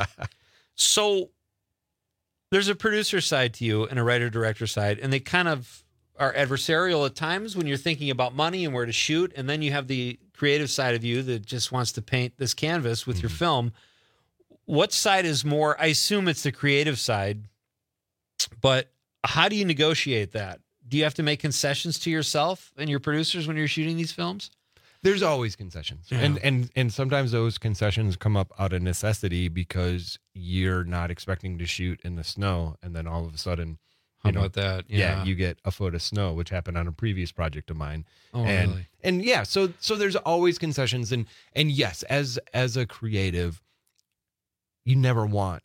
so there's a producer side to you and a writer-director side, and they kind of are adversarial at times when you're thinking about money and where to shoot, and then you have the creative side of you that just wants to paint this canvas with your film. What side is more? I assume it's the creative side, but how do you negotiate that? Do you have to make concessions to yourself and your producers when you're shooting these films? There's always concessions. Yeah. And and and sometimes those concessions come up out of necessity because you're not expecting to shoot in the snow, and then all of a sudden, How you know, about that? Yeah. Yeah. you get a foot of snow, which happened on a previous project of mine. Oh, and really? and yeah, so so there's always concessions, and and yes, as as a creative, you never want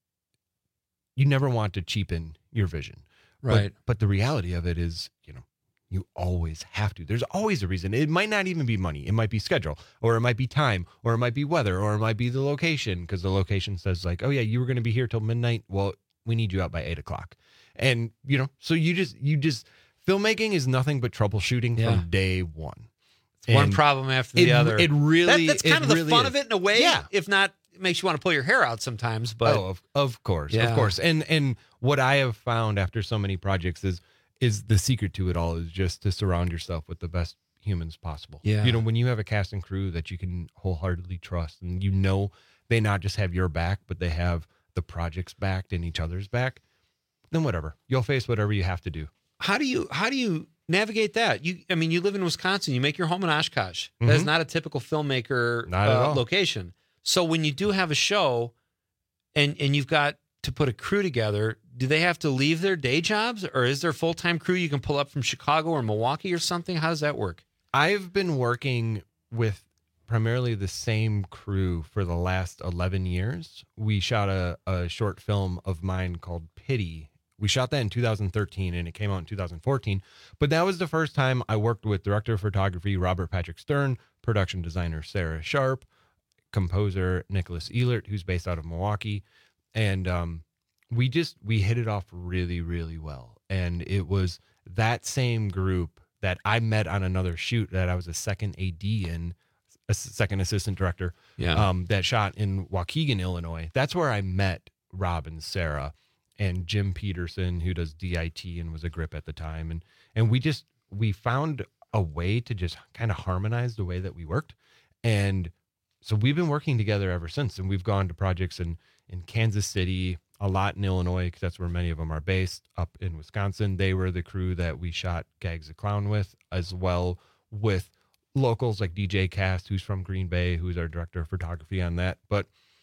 you never want to cheapen your vision. But- Right. But, the reality of it is, you know, you always have to. There's always a reason. It might not even be money. It might be schedule, or it might be time, or it might be weather, or it might be the location, because the location says like, oh yeah, you were going to be here till midnight. Well, we need you out by eight o'clock. And, you know, so you just, you just, filmmaking is nothing but troubleshooting Yeah. from day one. It's one And problem after the it- other. It really, That- that's kind it of the really fun is. of it in a way. Yeah. If not, it makes you want to pull your hair out sometimes. But oh, of, of course, Yeah. of course. And and what I have found after so many projects is is the secret to it all is just to surround yourself with the best humans possible. Yeah. You know, when you have a cast and crew that you can wholeheartedly trust, and you know they not just have your back, but they have the project's back and each other's back, then whatever. You'll face whatever you have to do. how do you how do you navigate that? You, I mean, you live in Wisconsin. You make your home in Oshkosh. That's Mhm. not a typical filmmaker Not at uh, all. location. So when you do have a show, and and you've got to put a crew together, do they have to leave their day jobs, or is there full time crew you can pull up from Chicago or Milwaukee or something? How does that work? I've been working with primarily the same crew for the last eleven years. We shot a, a short film of mine called Pity. We shot that in two thousand thirteen and it came out in two thousand fourteen. But that was the first time I worked with director of photography Robert Patrick Stern, production designer Sarah Sharp, composer Nicholas Ehlert, who's based out of Milwaukee. And um, we just, we hit it off really, really well. And it was that same group that I met on another shoot that I was a second A D in, a s- second assistant director, Yeah. um, that shot in Waukegan, Illinois. That's where I met Rob and Sarah and Jim Peterson, who does D I T and was a grip at the time. And, and we just, we found a way to just kind of harmonize the way that we worked. And so we've been working together ever since. And we've gone to projects in, in Kansas City, a lot in Illinois, because that's where many of them are based. Up in Wisconsin, they were the crew that we shot Gags the Clown with, as well with locals like D J Cast, who's from Green Bay, who's our director of photography on that. But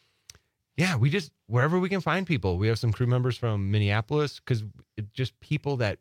yeah, we just, wherever we can find people. We have some crew members from Minneapolis, because it's just people that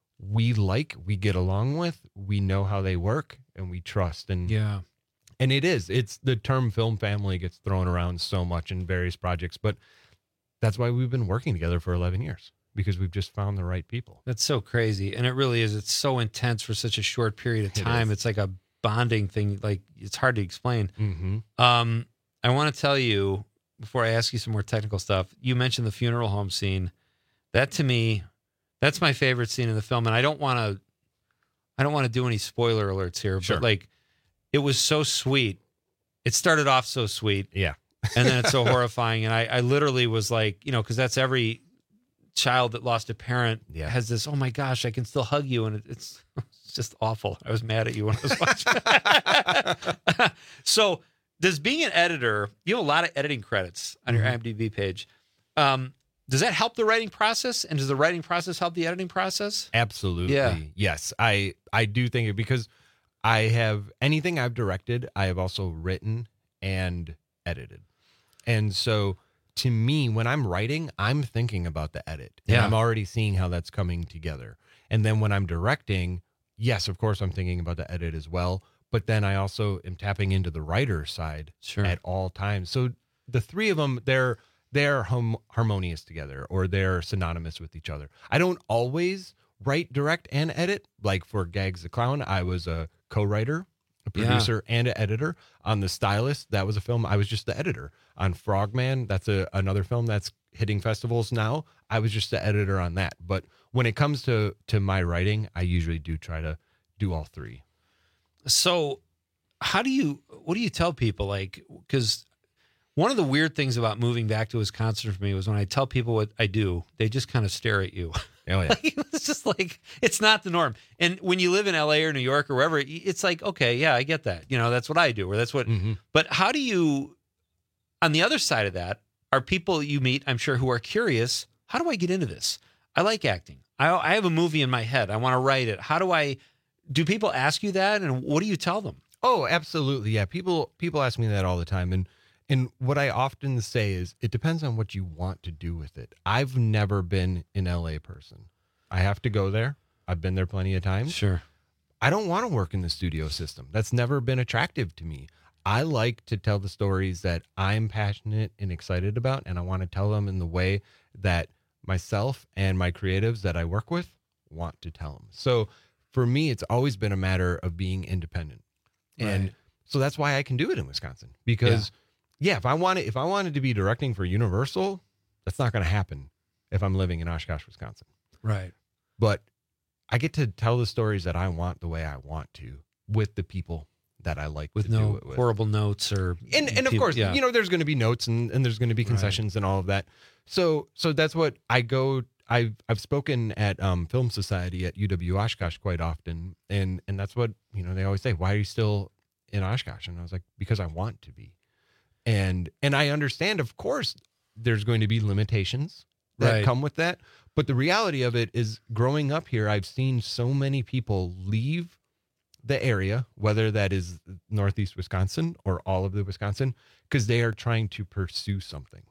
we like, we get along with, we know how they work, and we trust. And Yeah. and it is, it's the term film family gets thrown around so much in various projects, but that's why we've been working together for eleven years. because we've just found the right people. That's so crazy. And it really is. It's so intense for such a short period of It time. is. It's like a bonding thing. Like, it's hard to explain. Mm-hmm. Um, I want to tell you, before I ask you some more technical stuff, you mentioned the funeral home scene. That, to me, that's my favorite scene in the film. And I don't want to, I don't want to do any spoiler alerts here, Sure. but like, it was so sweet. It started off so sweet. Yeah. And then it's so horrifying. And I, I literally was like, you know, because that's every child that lost a parent Yeah. has this, oh my gosh, I can still hug you. And it, it's, it's just awful. I was mad at you when I was watching. So does being an editor, you have a lot of editing credits on your Mhm. IMDb page. Um, does that help the writing process? And does the writing process help the editing process? Absolutely. Yeah. Yes. I, I do think it because I have anything I've directed, I have also written and edited. And so to me, when I'm writing, I'm thinking about the edit. And Yeah. I'm already seeing how that's coming together. And then when I'm directing, yes, of course, I'm thinking about the edit as well. But then I also am tapping into the writer side Sure. at all times. So the three of them, they're they're hum- harmonious together, or they're synonymous with each other. I don't always write, direct, and edit. Like for Gags the Clown, I was a co-writer, a Yeah. producer, and an editor. On The Stylist, that was a film, I was just the editor. On Frogman, that's a, another film that's hitting festivals now. I was just the editor on that. But when it comes to to my writing, I usually do try to do all three. So how do you, what do you tell people? Like, because one of the weird things about moving back to Wisconsin for me was when I tell people what I do, they just kind of stare at you. Oh, yeah. Like, it's just like, it's not the norm. And when you live in L A or New York or wherever, it's like, okay, yeah, I get that. You know, that's what I do, or that's what, Mhm. but how do you, on the other side of that, are people you meet, I'm sure, who are curious, how do I get into this? I like acting. I, I have a movie in my head. I want to write it. How do I, do people ask you that? And what do you tell them? Oh, absolutely. Yeah. People people ask me that all the time. And and what I often say is it depends on what you want to do with it. I've never been an L A person. I have to go there. I've been there plenty of times. Sure. I don't want to work in the studio system. That's never been attractive to me. I like to tell the stories that I'm passionate and excited about, and I want to tell them in the way that myself and my creatives that I work with want to tell them. So for me, it's always been a matter of being independent. And Right. so that's why I can do it in Wisconsin, because yeah, if I wanted, if I wanted to be directing for Universal, that's not going to happen if I'm living in Oshkosh, Wisconsin. Right. But I get to tell the stories that I want the way I want to with the people that I like With to no do it with. horrible notes or, And and of people- course, yeah. you know, there's going to be notes and, and there's going to be concessions and all of that. So so that's what I go. I've I've spoken at um, Film Society at U W Oshkosh quite often, and and that's what, you know, they always say. Why are you still in Oshkosh? And I was like, because I want to be. And and I understand, of course, there's going to be limitations that Right. come with that. But the reality of it is, growing up here, I've seen so many people leave the area, whether that is Northeast Wisconsin or all of the Wisconsin, because they are trying to pursue something.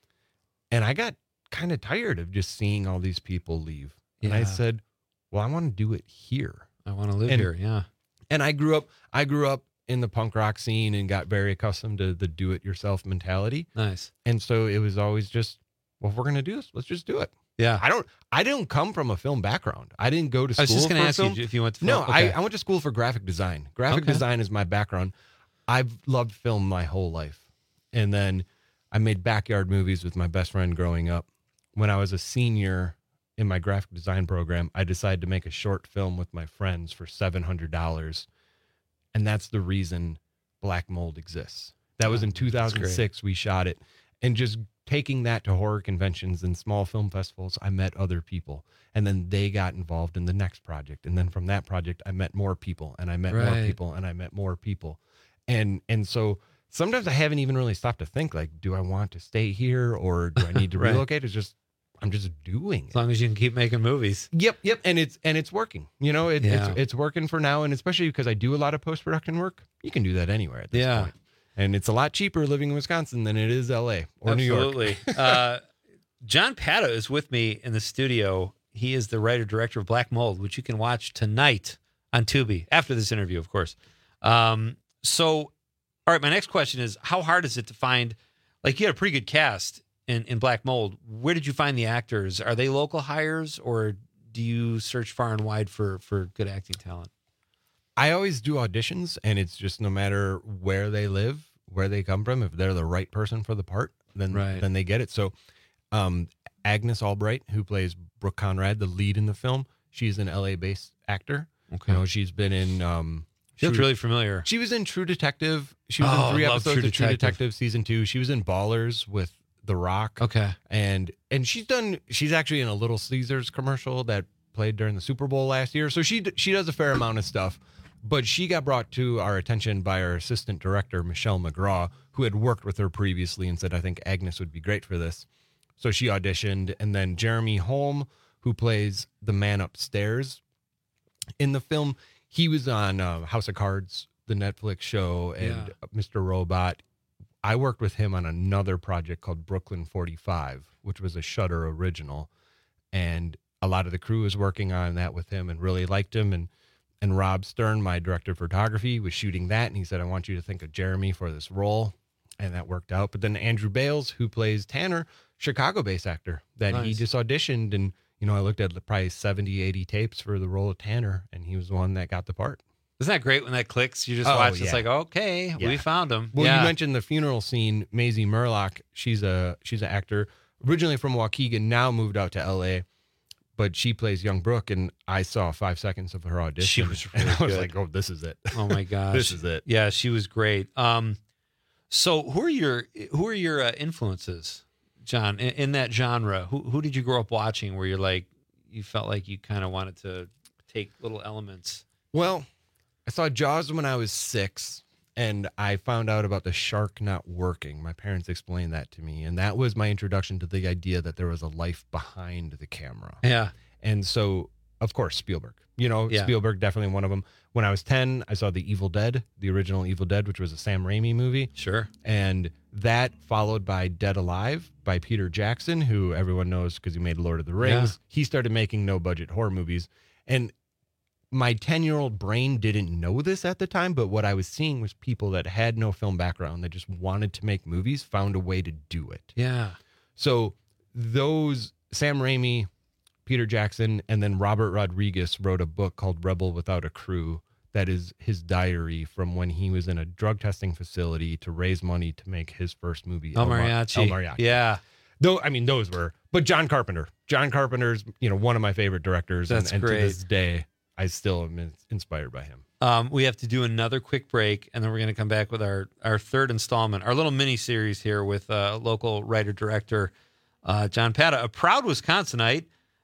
And I got kind of tired of just seeing all these people leave. And I Yeah. said, well, I want to do it here. I want to live And- here. Yeah. And I grew up, I grew up in the punk rock scene and got very accustomed to the do it yourself mentality. Nice. And so it was always just, well, if we're going to do this, let's just do it. Yeah. I don't, I didn't come from a film background. I didn't go to I school. was just going to for ask film. you if you went to No, film. I, Okay. I went to school for graphic design. Graphic Okay. design is my background. I've loved film my whole life. And then I made backyard movies with my best friend growing up. When I was a senior in my graphic design program, I decided to make a short film with my friends for seven hundred dollars. And that's the reason Black Mold exists. That was in two thousand six. We shot it. And just taking that to horror conventions and small film festivals, I met other people. And then they got involved in the next project. And then from that project, I met more people and I met more Right. people and I met more people. And and so sometimes I haven't even really stopped to think, like, do I want to stay here or do I need to Right. relocate? It's just, I'm just doing it. As long as you can keep making movies. Yep, yep, and it's and it's working. You know, it, Yeah. it's it's working for now, and especially because I do a lot of post production work. You can do that anywhere at this Yeah. point, and it's a lot cheaper living in Wisconsin than it is L A or New York. Absolutely. uh, John Pata is with me in the studio. He is the writer director of Black Mold, which you can watch tonight on Tubi after this interview, of course. Um, so, all right, my next question is: how hard is it to find? Like, you had a pretty good cast in, in Black Mold, where did you find the actors? Are they local hires, or do you search far and wide for, for good acting talent? I always do auditions, and it's just no matter where they live, where they come from, if they're the right person for the part, then Right. then they get it. So um, Agnes Albright, who plays Brooke Conrad, the lead in the film, she's an L A-based actor. Okay. You know, she's been in... Um, She looks True- really familiar. She was in True Detective. She was Oh, in three love episodes True of True Detective. Detective season two. She was in Ballers with The Rock. Okay. And and she's done. She's actually in a Little Caesars commercial that played during the Super Bowl last year. So she d- she does a fair amount of stuff. But she got brought to our attention by our assistant director Michelle McGraw, who had worked with her previously and said, "I think Agnes would be great for this." So she auditioned, and then Jeremy Holm, who plays the man upstairs in the film, he was on uh, House of Cards, the Netflix show, and Yeah. Mister Robot. I worked with him on another project called Brooklyn forty-five, which was a Shudder original. And a lot of the crew was working on that with him and really liked him. And and Rob Stern, my director of photography, was shooting that. And he said, "I want you to think of Jeremy for this role." And that worked out. But then Andrew Bales, who plays Tanner, Chicago-based actor, that he Nice. just auditioned. And, you know, I looked at probably seventy, eighty tapes for the role of Tanner, and he was the one that got the part. Isn't that great when that clicks? You just Oh, watch. yeah. It's like, okay, Yeah. we found him. Well, yeah. you mentioned the funeral scene. Maisie Murlock, she's a she's an actor originally from Waukegan, now moved out to L A, but she plays young Brooke, and I saw five seconds of her audition. She was and really I was good. like, oh, this is it. Oh my gosh, This is it. Yeah, she was great. Um, so who are your who are your uh, influences, John, in, in that genre? Who who did you grow up watching where you're like you felt like you kind of wanted to take little elements? Well, I saw Jaws when I was six, and I found out about the shark not working. My parents explained that to me, and that was my introduction to the idea that there was a life behind the camera. Yeah. And so, of course, Spielberg. You know, Yeah. Spielberg, definitely one of them. When I was ten, I saw The Evil Dead, the original Evil Dead, which was a Sam Raimi movie. Sure. And that followed by Dead Alive by Peter Jackson, who everyone knows because he made Lord of the Rings. Yeah. He started making no-budget horror movies. And my ten-year-old brain didn't know this at the time, but what I was seeing was people that had no film background that just wanted to make movies found a way to do it. Yeah. So those, Sam Raimi, Peter Jackson, and then Robert Rodriguez wrote a book called Rebel Without a Crew that is his diary from when he was in a drug testing facility to raise money to make his first movie, El Mar- Mariachi. El Mariachi. Yeah. Though, I mean, those were, but John Carpenter. John Carpenter's, you know, one of my favorite directors. That's and, and great. to this day, I still am in- inspired by him. Um, we have to do another quick break, and then we're going to come back with our, our third installment, our little mini series here with uh, local writer director uh, John Pata, a proud Wisconsinite.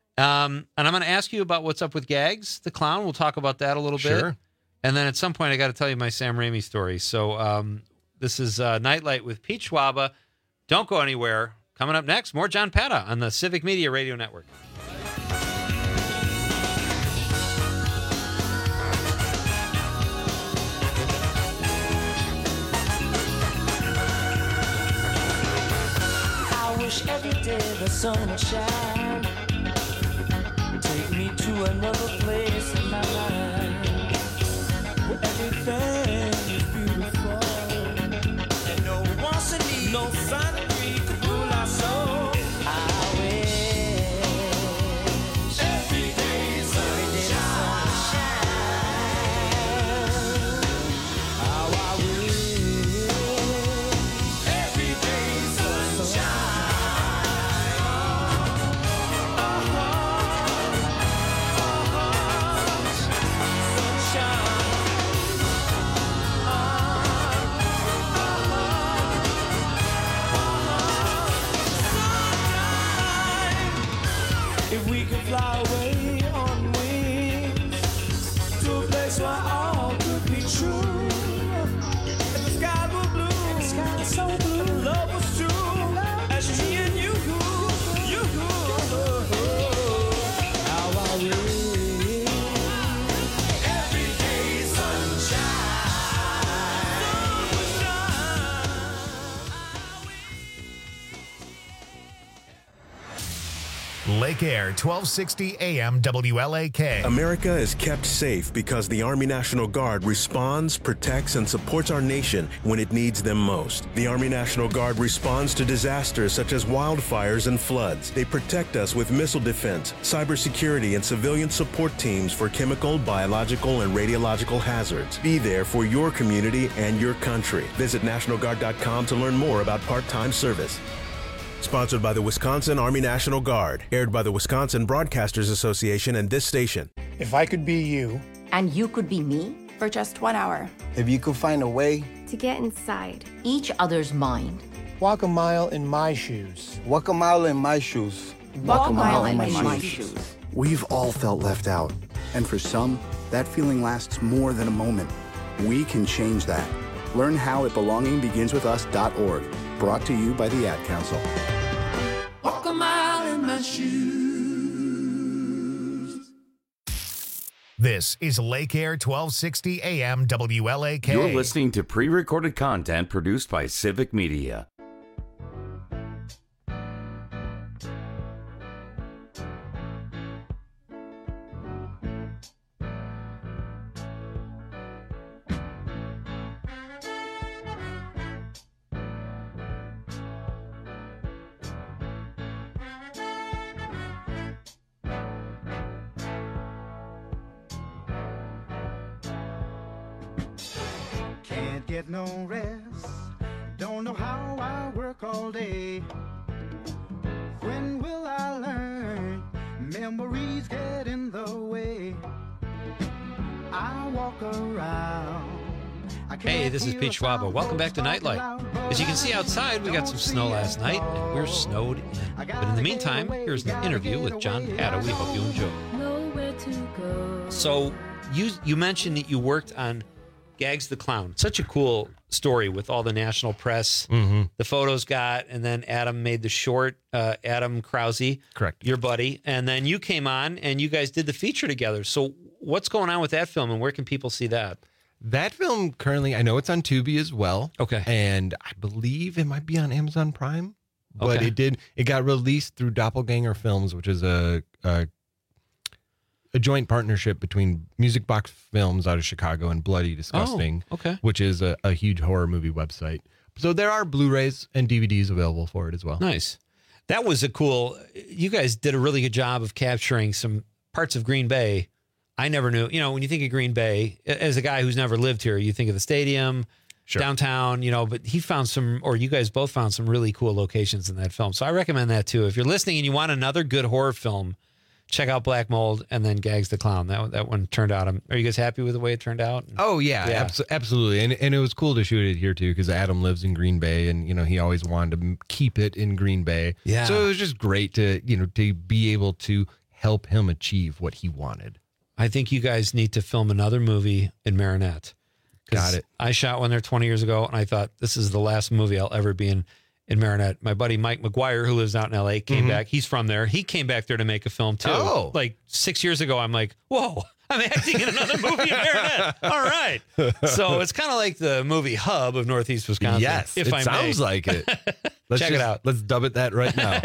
Um, and I'm going to ask you about what's up with Gags the Clown. We'll talk about that a little bit. Sure. And then at some point, I got to tell you my Sam Raimi story. So um, this is uh, Nightlight with Pete Schwaba. Don't go anywhere. Coming up next, more John Pata on the Civic Media Radio Network. I wish every day the sun would shine. Take me to another place in my life where everything is beautiful and no one should need no sun could rule our soul. I wish every day sunshine. How I wish every day if we could fly away on wings to a place where all could be true. If the sky were blue, and the sky is so blue, and love was true, as me and you, you, how I wish every day sunshine. Lake Air, twelve sixty A M W L A K. America is kept safe because the Army National Guard responds, protects, and supports our nation when it needs them most. The Army National Guard responds to disasters such as wildfires and floods. They protect us with missile defense, cybersecurity, and civilian support teams for chemical, biological, and radiological hazards. Be there for your community and your country. Visit National Guard dot com to learn more about part-time service. Sponsored by the Wisconsin Army National Guard. Aired by the Wisconsin Broadcasters Association and this station. If I could be you. And you could be me? For just one hour. If you could find a way. To get inside. Each other's mind. Walk a mile in my shoes. Walk a mile in my shoes. Walk, Walk a mile, mile in, in my, my shoes. shoes. We've all felt left out. And for some, that feeling lasts more than a moment. We can change that. Learn how at belonging begins with us dot org. Brought to you by the Ad Council. Walk a mile in my shoes. This is Lake Air, twelve sixty A M W L A K. You're listening to pre-recorded content produced by Civic Media. Get no rest, don't know how I work all day. When will I learn? Memories get in the way. I walk around. I Hey, this is Pete Schwab. Welcome back to Nightlight. As you can see outside, we got some snow last night, and we're snowed in. But in the meantime, here's an interview with John Hatta. We hope you enjoy. Nowhere to go. So you you mentioned that you worked on Gags the Clown. Such a cool story with all the national press. Mm-hmm. The photos got, and then Adam made the short, uh, Adam Krause. Correct. Your buddy. And then you came on and you guys did the feature together. So what's going on with that film and where can people see that? That film currently, I know it's on Tubi as well. Okay. And I believe it might be on Amazon Prime. But Okay. it did, it got released through Doppelganger Films, which is a, a a joint partnership between Music Box Films out of Chicago and Bloody Disgusting, Oh, okay. which is a, a huge horror movie website. So there are Blu-rays and D V Ds available for it as well. Nice. That was a cool, you guys did a really good job of capturing some parts of Green Bay. I never knew, you know, when you think of Green Bay, as a guy who's never lived here, you think of the stadium, Sure. downtown, you know, but he found some, or you guys both found some really cool locations in that film. So I recommend that too. If you're listening and you want another good horror film, check out Black Mold and then Gags the Clown. That that one turned out. Um, are you guys happy with the way it turned out? Oh yeah, Yeah. abso- absolutely. And and it was cool to shoot it here too because Adam lives in Green Bay and you know he always wanted to m- keep it in Green Bay. Yeah. So it was just great to you know to be able to help him achieve what he wanted. I think you guys need to film another movie in Marinette. 'Cause Got it. I shot one there twenty years ago, and I thought this is the last movie I'll ever be in in Marinette. My buddy Mike McGuire, who lives out in L A, came Mhm. back. He's from there. He came back there to make a film too. Oh. Like six years ago, I'm like, whoa, I'm acting in another movie in Marinette. All right. So it's kind of like the movie hub of Northeast Wisconsin. Yes, if it I sounds may. like it. Let's Check it just- out. Let's dub it that right now.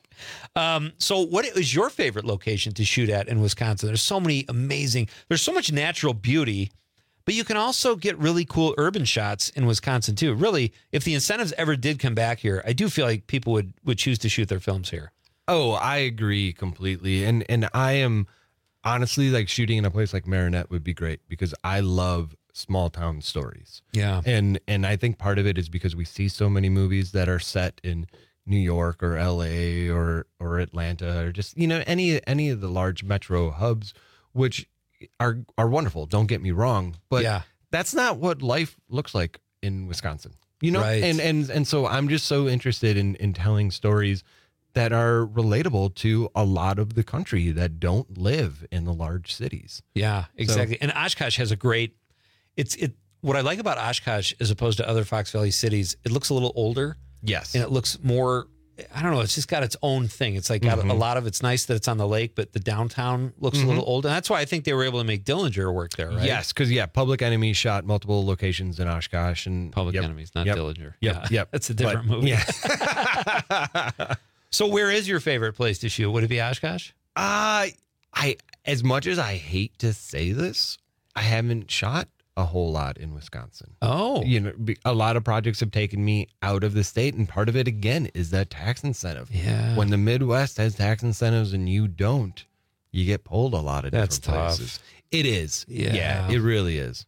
Um, so what is your favorite location to shoot at in Wisconsin? There's so many amazing, there's so much natural beauty, but you can also get really cool urban shots in Wisconsin too. Really, if the incentives ever did come back here, I do feel like people would, would choose to shoot their films here. Oh, I agree completely. And and I am honestly like shooting in a place like Marinette would be great because I love small town stories. Yeah. And and I think part of it is because we see so many movies that are set in New York or L A or or Atlanta or just, you know, any any of the large metro hubs, which are are wonderful. Don't get me wrong, but Yeah. that's not what life looks like in Wisconsin. You know, Right. and and and so I'm just so interested in in telling stories that are relatable to a lot of the country that don't live in the large cities. Yeah, exactly. And Oshkosh has a great, it's, it, what I like about Oshkosh as opposed to other Fox Valley cities, it looks a little older. Yes. And it looks more, I don't know, it's just got its own thing. It's like got a, a Mhm. lot of, it's nice that it's on the lake, but the downtown looks Mhm. a little old. And that's why I think they were able to make Dillinger work there, right? Yes, because yeah, Public Enemy shot multiple locations in Oshkosh and Public yep, Enemies, not yep, Dillinger. Yep, Yeah. yep. That's a different But, movie. Yeah. So where is your favorite place to shoot? Would it be Oshkosh? Uh, I as much as I hate to say this, I haven't shot a whole lot in Wisconsin. Oh. You know, be- a lot of projects have taken me out of the state, and part of it, again, is that tax incentive. Yeah. When the Midwest has tax incentives and you don't, you get pulled a lot of That's different tough. places. It is. Yeah. yeah, it really is.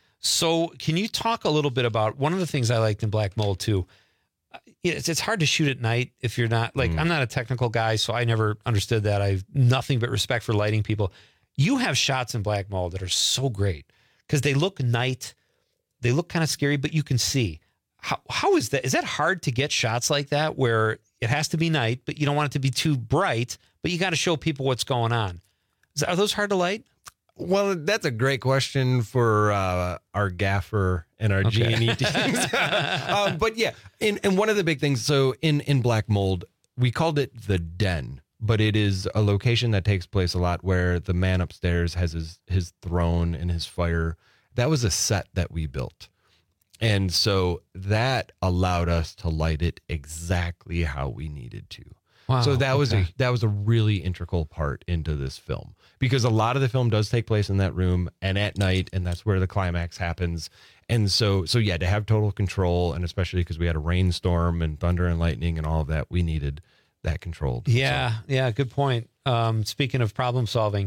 So can you talk a little bit about one of the things I liked in Black Mold too? It's, it's hard to shoot at night if you're not like, Mm. I'm not a technical guy, so I never understood that. I have nothing but respect for lighting people. You have shots in Black Mold that are so great because they look night. They look kind of scary, but you can see. How How is that? Is that hard to get shots like that where it has to be night, but you don't want it to be too bright, but you got to show people what's going on? Is, are those hard to light? Well, that's a great question for uh, our gaffer and our Okay. G and E teams. um, but yeah, and, and one of the big things, so in, in Black Mold, we called it the Den, but it is a location that takes place a lot where the man upstairs has his, his throne and his fire. That was a set that we built. And so that allowed us to light it exactly how we needed to. Wow, so that was okay. a that was a really integral part into this film because a lot of the film does take place in that room and at night, and that's where the climax happens. And so so yeah, to have total control, and especially because we had a rainstorm and thunder and lightning and all of that, we needed that controlled. Yeah, yeah, good point. Um, speaking of problem solving,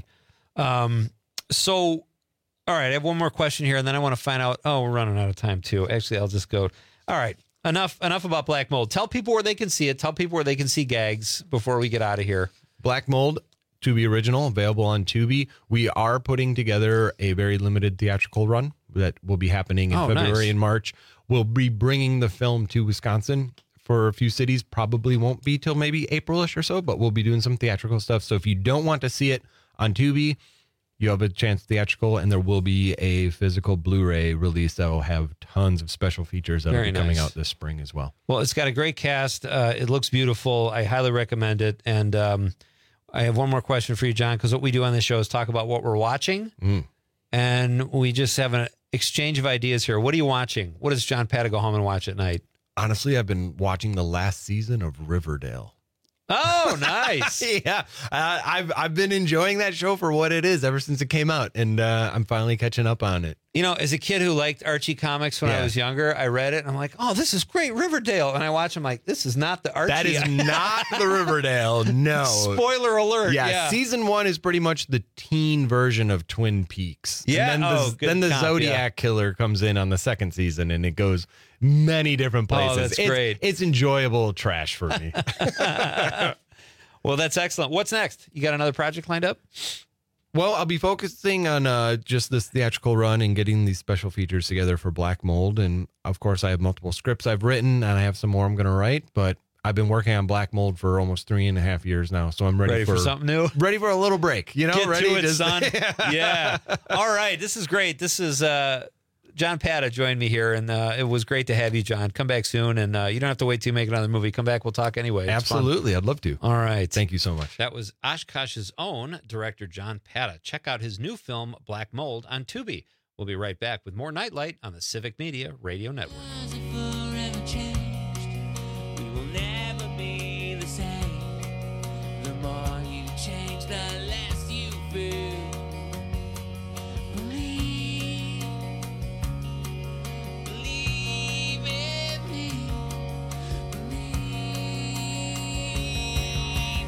um, so all right, I have one more question here, and then I want to find out. Oh, we're running out of time too. Actually, I'll just go. All right, enough enough about Black Mold. Tell people where they can see it. Tell people where they can see Gags before we get out of here. Black Mold, Tubi Original, available on Tubi. We are putting together a very limited theatrical run that will be happening in Oh, February nice. and March. We'll be bringing the film to Wisconsin for a few cities. Probably won't be till maybe April-ish or so, but we'll be doing some theatrical stuff. So if you don't want to see it on Tubi, you have a chance theatrical, and there will be a physical Blu-ray release that will have tons of special features that will Very be coming nice. out this spring as well. Well, it's got a great cast. Uh, it looks beautiful. I highly recommend it. And um, I have one more question for you, John, because what we do on this show is talk about what we're watching. Mm. And we just have an exchange of ideas here. What are you watching? What does John Pata go home and watch at night? Honestly, I've been watching the last season of Riverdale. Oh, nice. yeah, uh, I've I've been enjoying that show for what it is ever since it came out, and uh, I'm finally catching up on it. You know, as a kid who liked Archie comics when I Yeah. was younger, I read it and I'm like, oh, this is great, Riverdale. And I watch, I'm like, this is not the Archie. That is not the Riverdale. No. Spoiler alert. Yeah, Yeah. season one is pretty much the teen version of Twin Peaks. Yeah, And then oh, the, good then the comp, Zodiac yeah. killer comes in on the second season, and it goes many different Oh, places. that's it's, great. It's enjoyable trash for me. Well, that's excellent. What's next? You got another project lined up? Well, I'll be focusing on uh, just this theatrical run and getting these special features together for Black Mold. And of course, I have multiple scripts I've written, and I have some more I'm going to write. But I've been working on Black Mold for almost three and a half years now, so I'm ready, Ready for something new? Ready for a little break, you know? Get ready to it, just- son. Yeah. All right. This is great. This is uh, John Pata joined me here, and uh, it was great to have you, John. Come back soon, and uh, you don't have to wait till you make another movie. Come back. We'll talk anyway. It's fun. Absolutely, I'd love to. All right. Thank you so much. That was Oshkosh's own director, John Pata. Check out his new film, Black Mold, on Tubi. We'll be right back with more Nightlight on the Civic Media Radio Network. Forever changed. We will never be the same. The more you change, the less you feel. Believe, believe in me. Believe,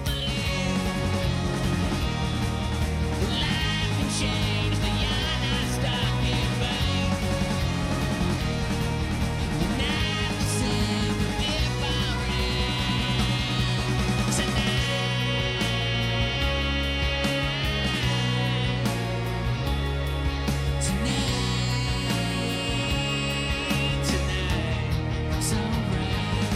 believe. Life can change, but you're not stuck in vain. Not the same, but different. Tonight, tonight, so right.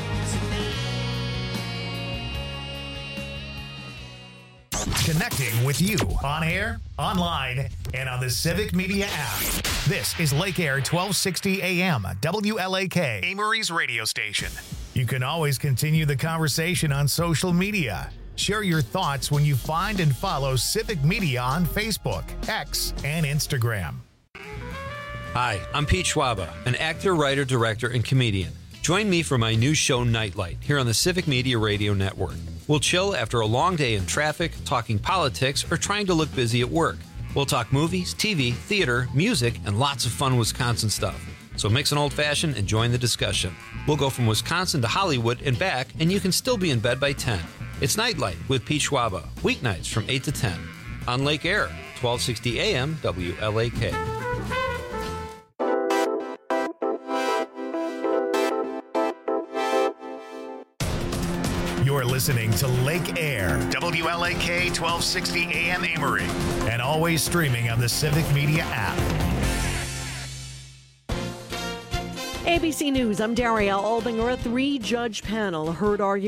Connecting with you on air, online, and on the Civic Media app. This is Lake Air twelve sixty A M, W L A K, Amory's radio station. You can always continue the conversation on social media. Share your thoughts when you find and follow Civic Media on Facebook, X, and Instagram. Hi, I'm Pete Schwaba, an actor, writer, director, and comedian. Join me for my new show, Nightlight, here on the Civic Media Radio Network. We'll chill after a long day in traffic, talking politics, or trying to look busy at work. We'll talk movies, T V, theater, music, and lots of fun Wisconsin stuff. So mix an old-fashioned and join the discussion. We'll go from Wisconsin to Hollywood and back, and you can still be in bed by ten. It's Nightlight with Pete Schwaba, weeknights from eight to ten. On Lake Air, twelve sixty A M W L A K. You're listening to Lake Air, W L A K twelve sixty A M Amory, and always streaming on the Civic Media app. A B C News, I'm Daria Albinger. A three-judge panel heard arguments